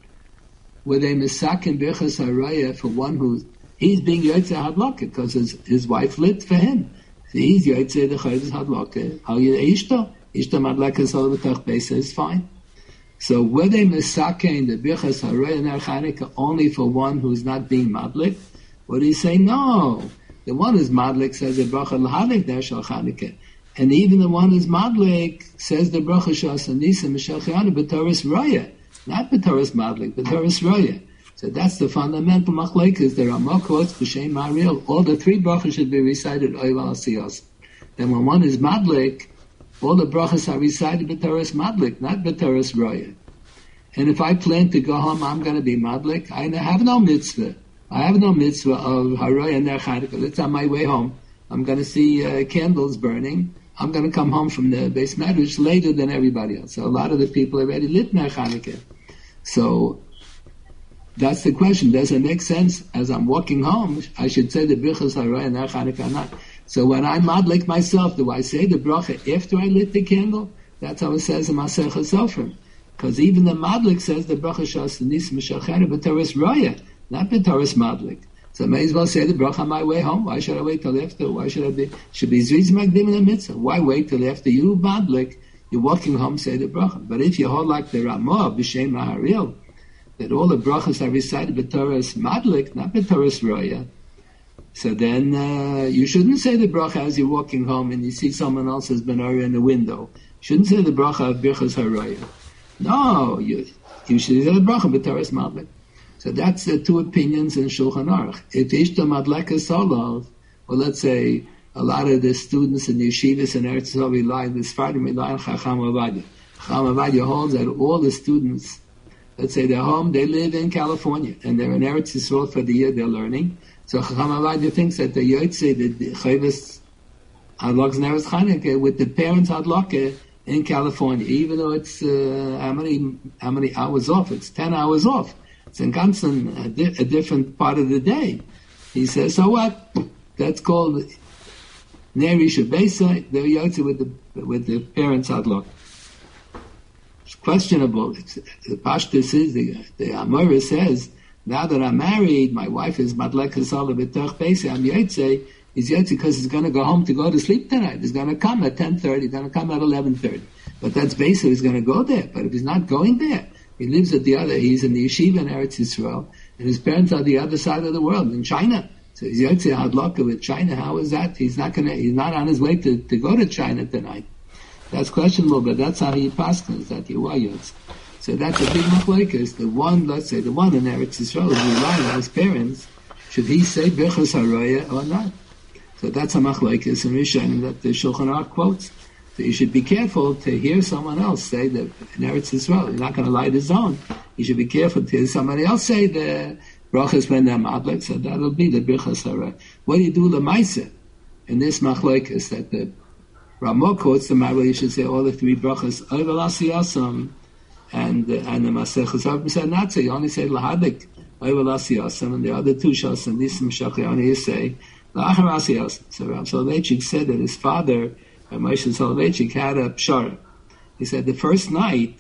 Were they misakin Birchas Haraya for one who he's being Yotze Hadlaka because his, his wife lit for him. So he's Yotze the Chodesh Hadlaka. How you Ishto? Ishto Madlaka Sol B'toch Beisa is fine. So were they misakin the Birchas Haraya Ner Chanukah only for one who's not being Madlik? Would he say no? The one who's Madlik says the Bracha L'Hadlik Ner Shel Chanukah. And even the one who's Madlik says the Bracha Shas Nisim Shechianu B'Toras Raya. Not B'Toras Madlik, B'Toras Roya. So that's the fundamental machlekes. There are more quotes b'Shem Mariel. All the three brachas should be recited Oyval Asiyos. Then when one is Madlik, all the brachas are recited B'Toras Madlik, not B'Toras Roya. And if I plan to go home, I'm going to be Madlik. I have no mitzvah. I have no mitzvah of Haroya Ner Chanukah. It's on my way home. I'm going to see uh, candles burning. I'm going to come home from the base medrash later than everybody else. So a lot of the people already lit Ner Chanukah. So that's the question. Does it make sense as I'm walking home, I should say the Birchas Haroya Ner Chanukah or not? So when I'm madlik myself, do I say the bracha after I lit the candle? That's how it says in Maseches Sofrim. Because even the madlik says the bracha Shas Nisim Shechianu B'Toras Roya, not B'Toras Madlik. So I may as well say the bracha on my way home. Why should I wait till after? Why should I be? Should be Zviz Magdim in the mitzvah. Why wait till after you madlik? You're walking home, say the bracha. But if you hold like the Ramah, B'Shem Maharil, that all the brachas are recited B'Toras Madlik, not B'Toras Roya, so then uh, you shouldn't say the bracha as you're walking home and you see someone else's menorah in the window. You shouldn't say the bracha of Birchas Haroya. No, you, you should say the bracha b'teres madlik. So that's the two opinions in Shulchan Aruch. If ishta madlekas olav, well, let's say a lot of the students in yeshivas and Eretz Yisrael rely, the Sfardim rely on Chacham Avadia. Chacham Avadia holds that all the students, let's say they're home, they live in California, and they're in Eretz Yisrael for the year they're learning. So Chacham Avadia thinks that the Yotze, the Chayvus Hadlok Neres Chanukah, with the parents Hadlok in California, even though it's uh, how many how many hours off? It's ten hours off. It's in Gansen, a, di- a different part of the day. He says, so what? That's called Neri Shabesa. They're Yotze with the with the parents Hadlok. It's questionable. It's, the Pashtus is the the Amora says, now that I'm married, my wife is Madlek Hasala B'Tach Beisa. I'm Yotze. He's Yotze because he's going to go home to go to sleep tonight. He's going to come at ten thirty. He's going to come at eleven thirty. But that's Beisa. He's going to go there. But if he's not going there, he lives at the other. He's in the yeshiva in Eretz Yisrael, and his parents are the other side of the world in China. So he's Yotze Hadlaka with China. How is that? He's not going to. He's not on his way to, to go to China tonight. That's questionable, but that's how he paskins that you are Yotze. So that's a big machlokes. The one, let's say, the one in Eretz Yisrael is relying on his parents. Should he say Birchas Haroya or not? So that's a machlokes in Rishon that the Shulchan Aruch quotes. So you should be careful to hear someone else say that in Eretz Yisrael, you're not going to light his own. You should be careful to hear somebody else say the brachas when they're madlik. So that'll be the Birchas Haroya. What do you do l'maisa in this machlokes that the Ramah quotes the Mara? You should say all the three brachas ovel asiyasam. And uh, and the Masechus Avim said not so. You only say lahadik ovel asiyasam, and the other two shasam nisim shachayani you say la'achar asiyasam. So Rav Soloveitchik said that his father, Rav Moshe Soloveitchik, had a pshara. He said the first night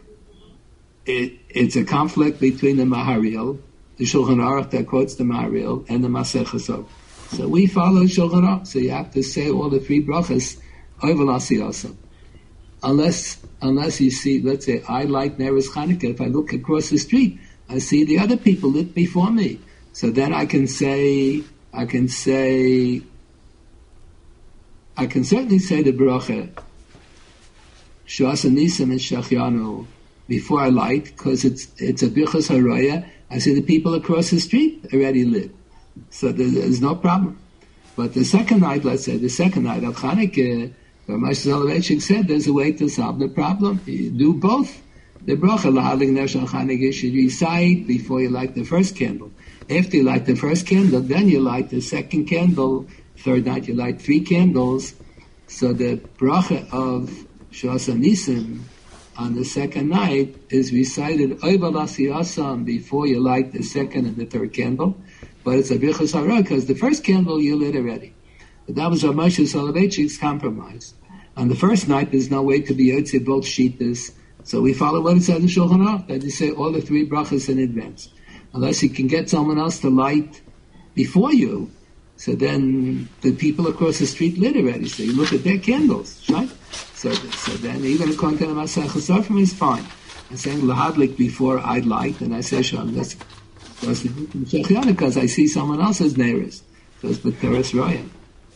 it, it's a conflict between the Maharil, the Shulchan Aruch that quotes the Maharil, and the Masechus Avim. So we follow Shulchan Aruch. So you have to say all the three brachas ovel asiyasam. Unless, unless you see, let's say, I light Neres Chanukah. If I look across the street, I see the other people lit before me. So then I can say, I can say, I can certainly say the bracha, Shas Nisim and Shachyanu, before I light, because it's it's a Birchas Haroya. I see the people across the street already lit. So there's, there's no problem. But the second night, let's say, the second night of Chanukah, Moshe Soloveitchik said there's a way to solve the problem. You do both. The bracha lahadik ner shel Chanukah should recite before you light the first candle. After you light the first candle, then you light the second candle. Third night you light three candles. So the bracha of Shas Nisim on the second night is recited ovel asiyasam before you light the second and the third candle. But it's a birchas hara because the first candle you lit already. But that was Rav Moshe Soloveitchik's compromise. On the first night, there's no way to be Yotze both Shitas. So we follow what it says in Shulchan Aruch, that you say all the three brachas in advance. Unless you can get someone else to light before you, so then the people across the street lit already. So you look at their candles, right? So, so then even according to the Masechus Avim is fine. I'm saying lahadlik before I light, and I say Shalom. That's because I see someone else's neighbors. So it's B'Teres Roya.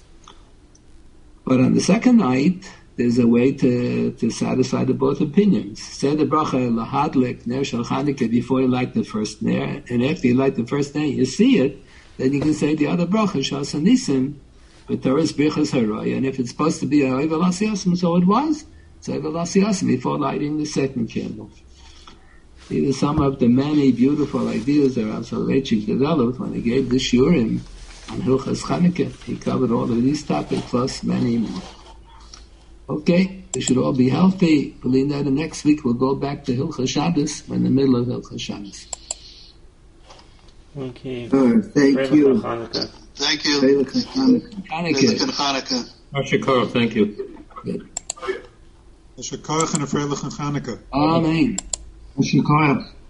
But on the second night, there's a way to, to satisfy the both opinions. Say the bracha lahadlik ner shel Chanukah before you light the first ner, and after you light the first ner, you see it. Then you can say the other bracha Shas Nisim, B'Teres Birchas Haroya, and if it's supposed to be a ovel asiyasam, so it was. It's ovel asiyasam before lighting the second candle. These are some of the many beautiful ideas that Rav Soloveitchik developed when he gave the shiurim on Hilchas Chanukah. He covered all of these topics plus many more. Okay, we should all be healthy. Believe that the next week we'll go back to Hilchas Shabbos. We're in the middle of Hilchas Shabbos. Okay. Uh, thank you. Thank you. Freilich Chanukah. Chanukah. Ashikar, thank you. Good. Ashikar and a Freilich Chanukah. Amen. Ashikar.